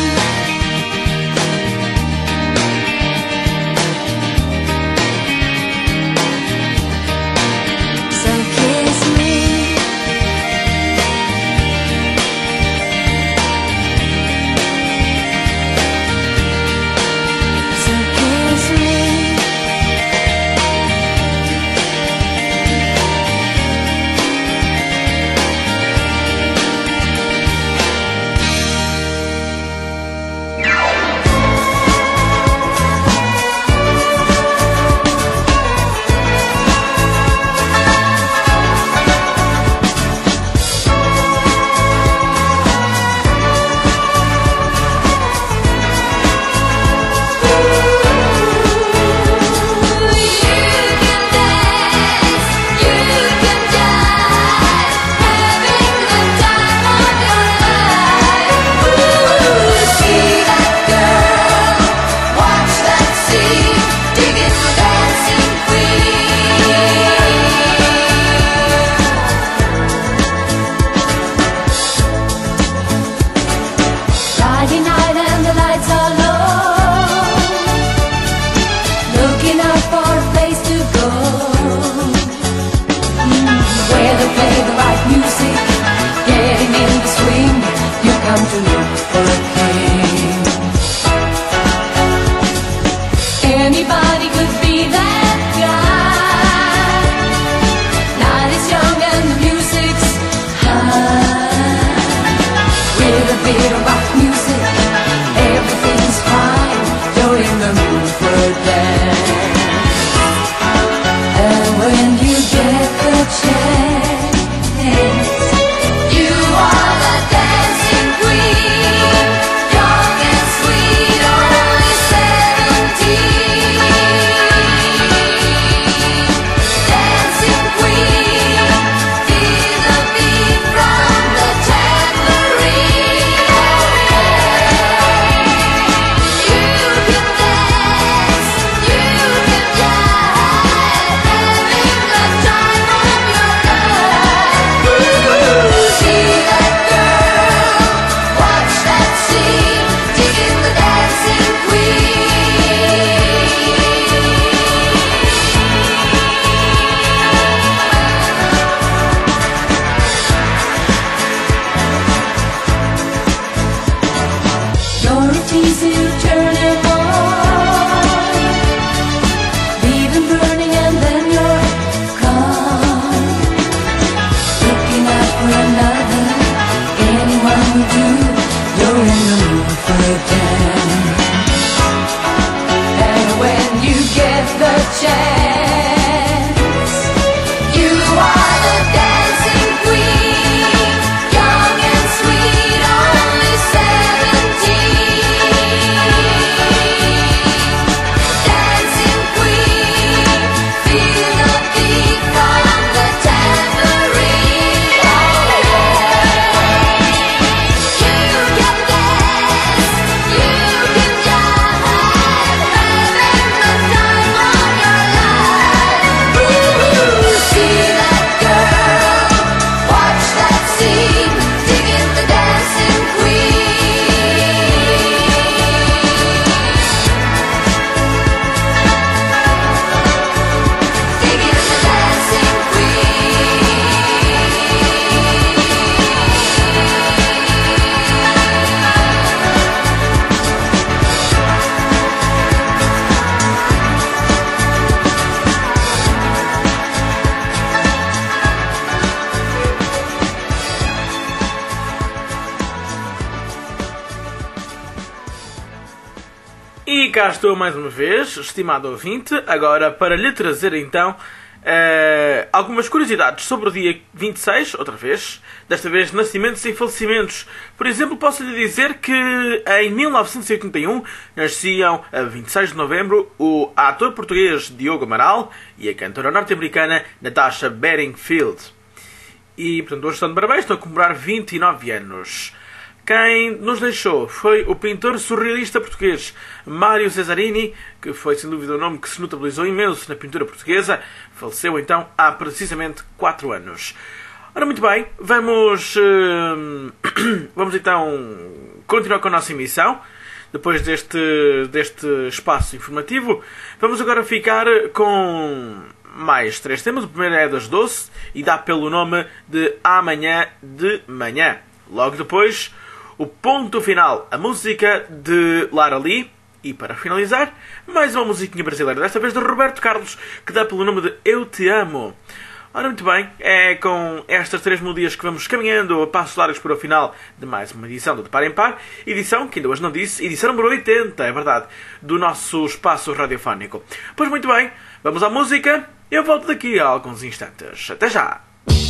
cá estou mais uma vez, estimado ouvinte, agora para lhe trazer então uh, algumas curiosidades sobre o dia vinte e seis, outra vez, desta vez nascimentos e falecimentos. Por exemplo, posso lhe dizer que em mil novecentos e oitenta e um nasciam, a vinte e seis de novembro, o ator português Diogo Amaral e a cantora norte-americana Natasha Bedingfield. E, portanto, hoje estão de parabéns, estão a comemorar vinte e nove anos. Quem nos deixou foi o pintor surrealista português Mário Cesarini, que foi sem dúvida um nome que se notabilizou imenso na pintura portuguesa. Faleceu então há precisamente quatro anos. Ora, muito bem, vamos, uh, vamos então continuar com a nossa emissão. Depois deste, deste espaço informativo, vamos agora ficar com mais três temas. O primeiro é das doze e dá pelo nome de Amanhã de Manhã. Logo depois, o ponto final, a música de Lara Lee. E para finalizar, mais uma musiquinha brasileira, desta vez de Roberto Carlos, que dá pelo nome de Eu Te Amo. Ora, muito bem, é com estas três melodias que vamos caminhando a passos largos para o final de mais uma edição do De Par em Par. Edição, que ainda hoje não disse, edição número oitenta, é verdade, do nosso espaço radiofónico. Pois muito bem, vamos à música. Eu volto daqui a alguns instantes. Até já!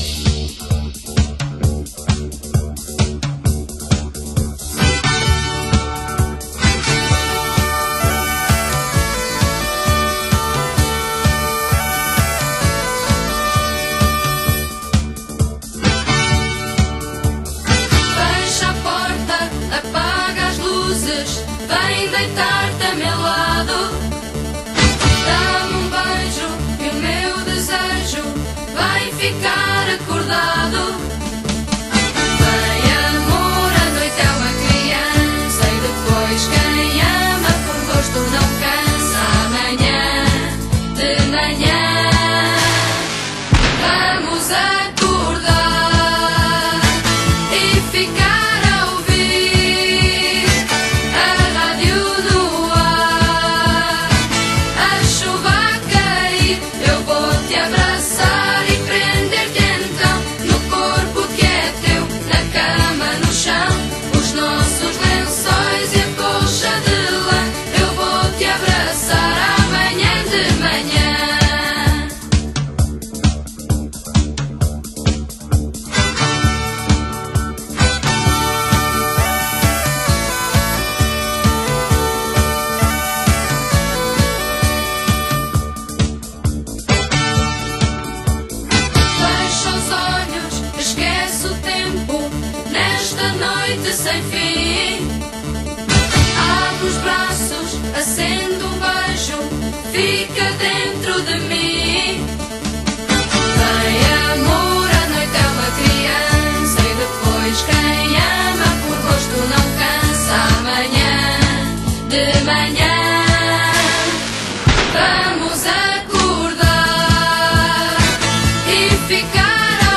Deitar-te a meu lado, dá-me um beijo e o meu desejo vai ficar acordado. Vem amor, a noite é uma criança e depois quem ama por gosto não cansa. Amanhã de manhã vamos acordar e ficar sem fim. Abre os braços, acende um beijo, fica dentro de mim. Vem amor, a noite é uma criança e depois quem ama por gosto não cansa. Amanhã de manhã vamos acordar e ficar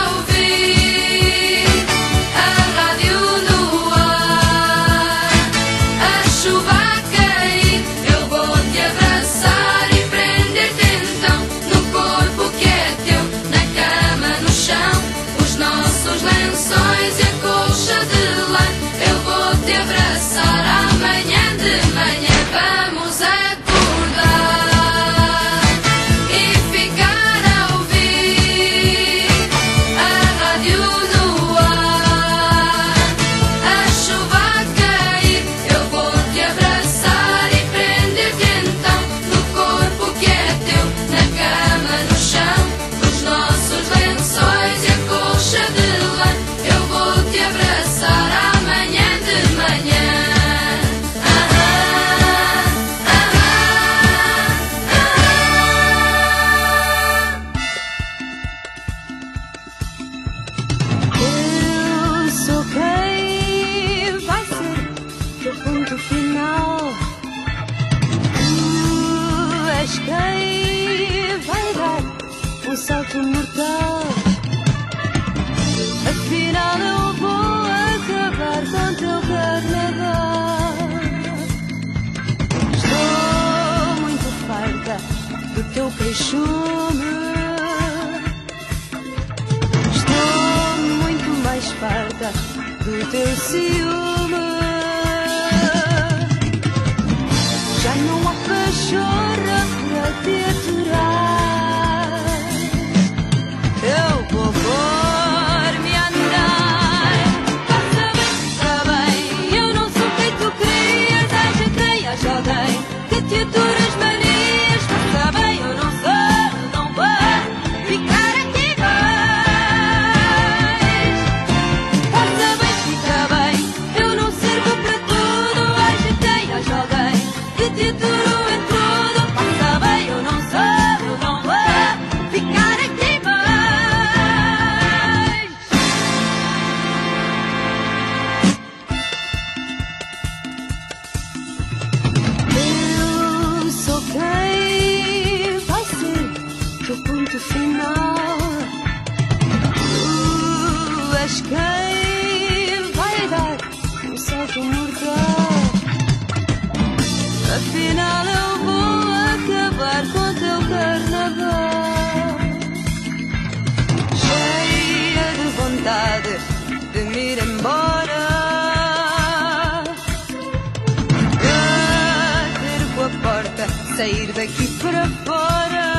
mortal. Afinal eu vou acabar com teu carnaval. Estou muito farta do teu queixume. Estou muito mais farta do teu ciúme. Já não
sair daqui para fora.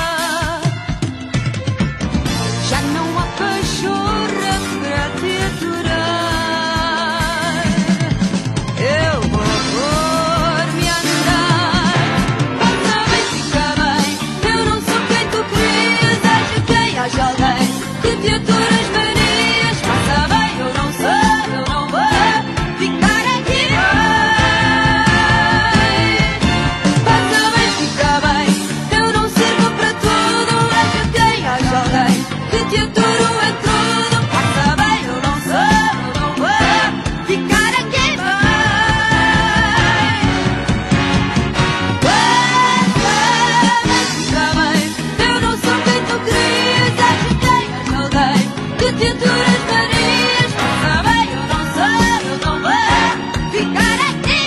Já não há pachorra para te aturar. Eu vou pôr-me a andar. Passa bem, fica bem. Eu não sou quem tu querias. Haja quem haja alguém que te ature as manias. Passa bem, eu não sei, eu não vou ficar aqui. Passa bem, fica bem. Eu não sirvo para tudo. Haja quem haja alguém que te aturo em tudo. Passa bem, eu não sei, eu não vou ficar aqui. Passa bem, fica bem. Eu não sou quem tu querias. Haja quem haja alguém que te ature as manias. Passa bem, eu não sei, eu não vou ficar aqui.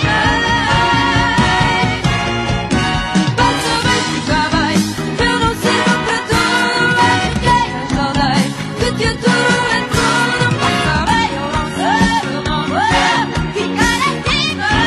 Passa bem, fica bem. Eu não sirvo para tudo. Haja quem haja alguém que te aturo em tudo. Passa bem, eu não sei, eu não vou ficar aqui.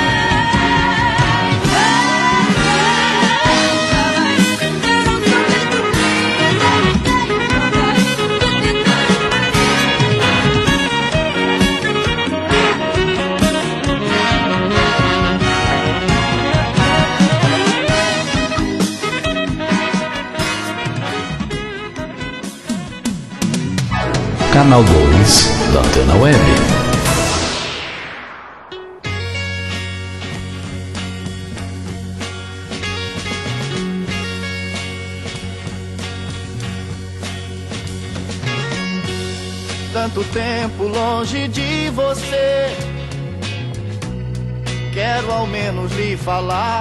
Canal dois da Antena Web.
Tanto tempo longe de você, quero ao menos lhe falar.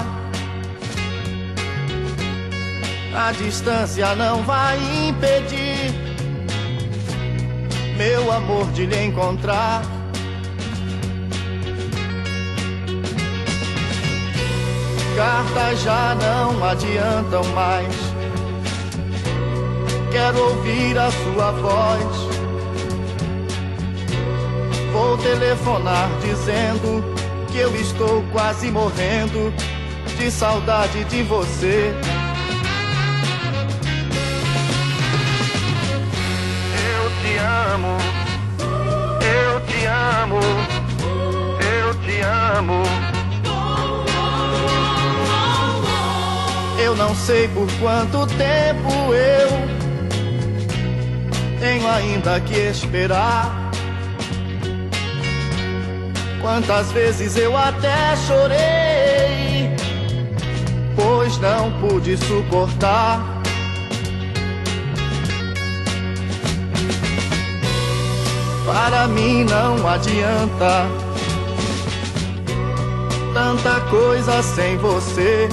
A distância não vai impedir meu amor de lhe encontrar. Cartas já não adiantam mais, quero ouvir a sua voz. Vou telefonar dizendo que eu estou quase morrendo de saudade de você. Eu te amo, eu te amo, eu te amo. Eu não sei por quanto tempo eu tenho ainda que esperar. Quantas vezes eu até chorei, pois não pude suportar. Para mim não adianta tanta coisa sem você.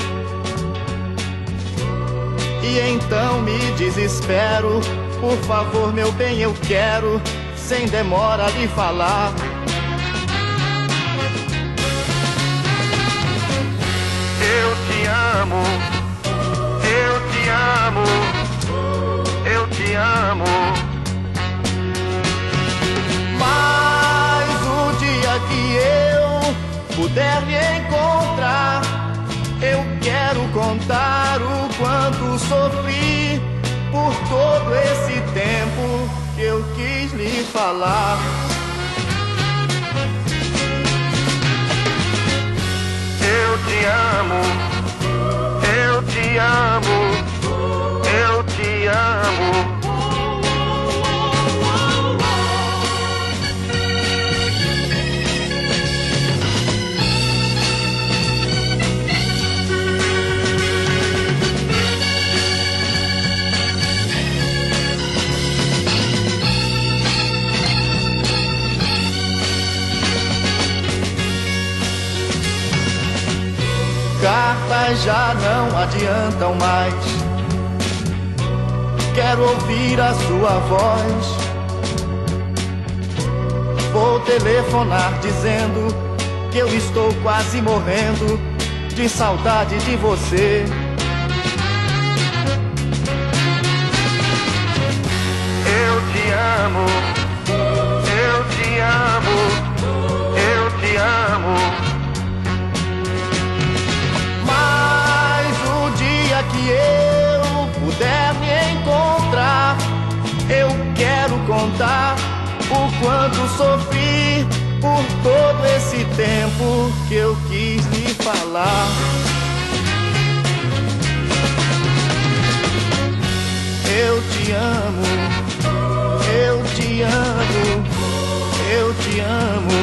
E então me desespero. Por favor, meu bem, eu quero sem demora lhe falar. Eu te amo, eu te amo, eu te amo. Mas o dia que eu puder lhe encontrar, eu quero contar o quanto sofri por todo esse tempo que eu quis lhe falar. Eu te amo, eu te amo, eu te amo. Cartas já não adiantam mais, quero ouvir a sua voz. Vou telefonar dizendo que eu estou quase morrendo de saudade de você. Eu te amo, eu te amo, eu te amo. Mas o quanto sofri por todo esse tempo que eu quis lhe falar. Eu te amo, eu te amo, eu te amo,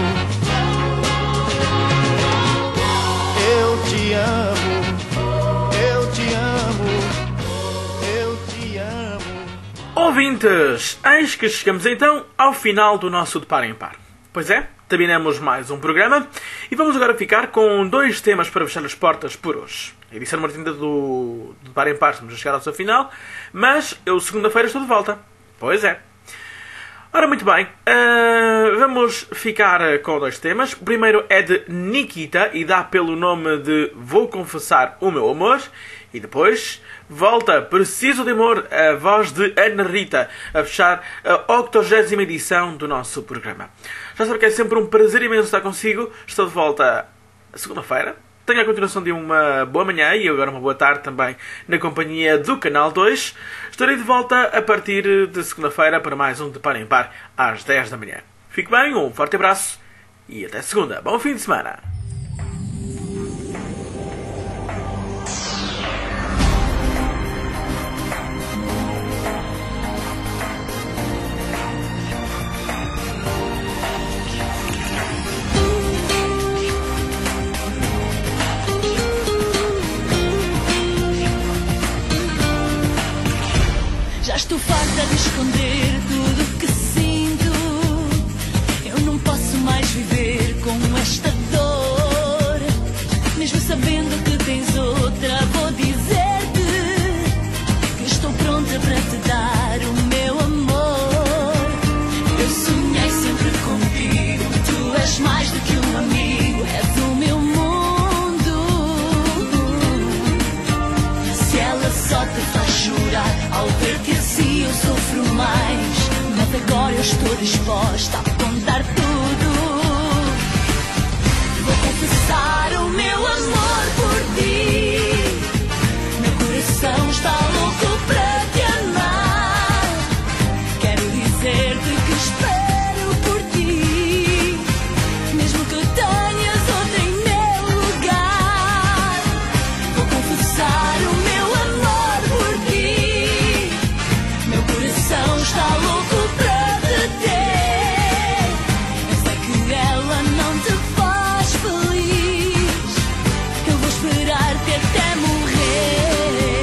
eu te amo, eu te amo, eu te amo.
Ouvintes, eis que chegamos então ao final do nosso De Par em Par. Pois é, terminamos mais um programa e vamos agora ficar com dois temas para fechar as portas por hoje. A edição martinda do De Par em Par estamos a chegar ao seu final, mas eu segunda-feira estou de volta. Pois é. Ora, muito bem, uh, vamos ficar com dois temas. O primeiro é de Nikita e dá pelo nome de Vou Confessar o Meu Amor. E depois volta Preciso de Amor, a voz de Ana Rita, a fechar a octogésima edição do nosso programa. Já sabe que é sempre um prazer imenso estar consigo. Estou de volta segunda-feira. Tenho a continuação de uma boa manhã e agora uma boa tarde também na companhia do Canal dois. Estarei de volta a partir de segunda-feira para mais um De Par em Par às dez da manhã. Fique bem, um forte abraço e até segunda. Bom fim de semana.
Já estou farta de esconder tudo o que sinto. Eu não posso mais viver com esta dor. Mesmo sabendo que tens outra, vou dizer-te que estou pronta para te dar o meu amor. Eu sonhei sempre contigo. Tu és mais do que um amigo, és o meu mundo. Se ela só te faz chorar ao ver que assim eu sofro mais, mas agora eu estou disposta a contar tudo. Vou confessar o meu amor por ti. Meu coração está louco para te amar. Quero dizer-te que espero por ti, mesmo que tenhas outra em meu lugar. Vou confessar o meu amor por ti. Meu coração está louco para te ter. Eu sei que ela não te faz feliz. Eu vou esperar-te até morrer.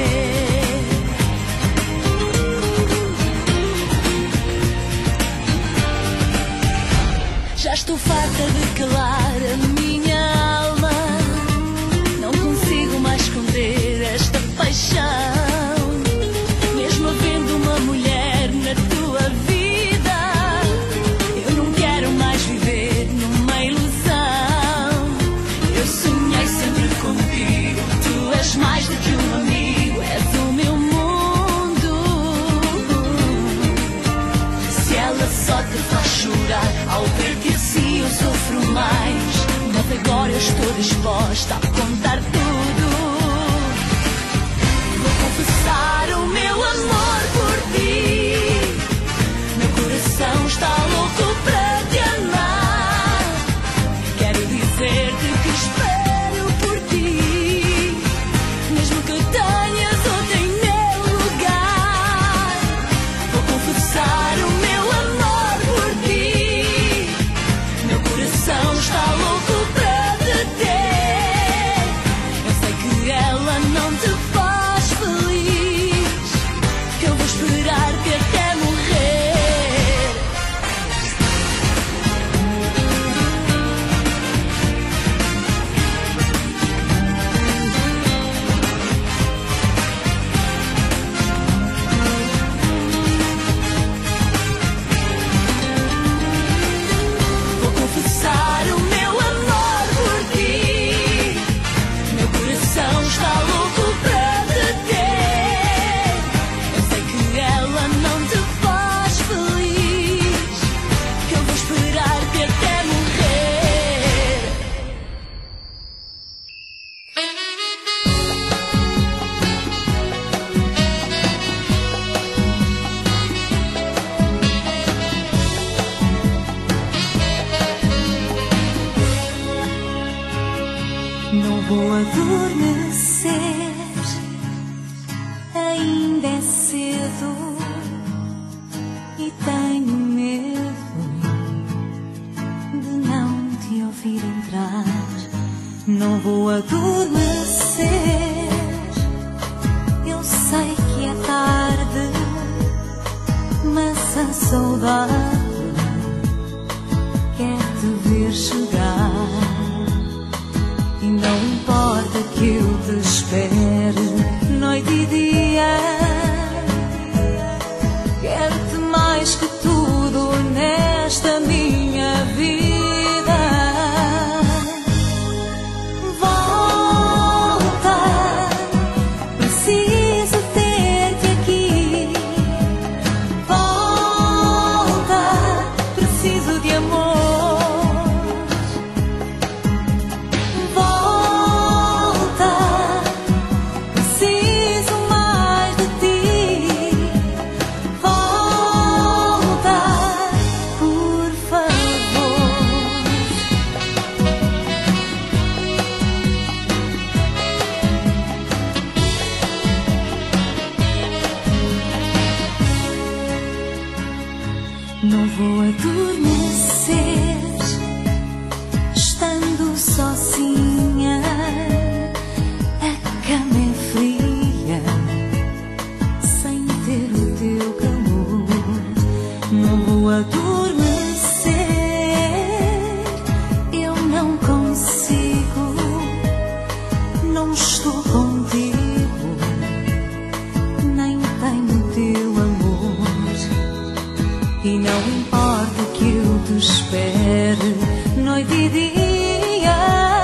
Já estou farta de calar a minha alma. Não consigo mais esconder esta paixão. Mesmo havendo uma mulher na tua vida, eu não quero mais viver numa ilusão. Eu sonhei sempre contigo. Tu és mais do que um amigo, és o meu mundo. Se ela só te faz chorar ao ver que assim eu sofro mais, mas agora eu estou disposta a contar tudo. Vou confessar o meu amor por ti. Meu coração está louco para te amar. Quero dizer-te que espero por ti, mesmo que tenhas outra em meu lugar. Vou confessar o meu amor por ti. Meu coração está louco para te ter. Eu sei que ela não te faz feliz. Não vou adormecer, ainda é cedo e tenho medo de não te ouvir entrar. Não vou adormecer, eu sei que é tarde, mas a saudade quer te ver chegar. E não importa que eu te espere noite e dia, quero-te mais que tudo nesta minha vida. Volta, preciso ter-te aqui. Volta, preciso de amor. Não vou adormecer, estando sozinha, a cama é fria, sem ter o teu calor. Não vou adormecer, eu não consigo, não estou contigo, nem tenho o teu amor. E não importa que eu te espere noite e dia,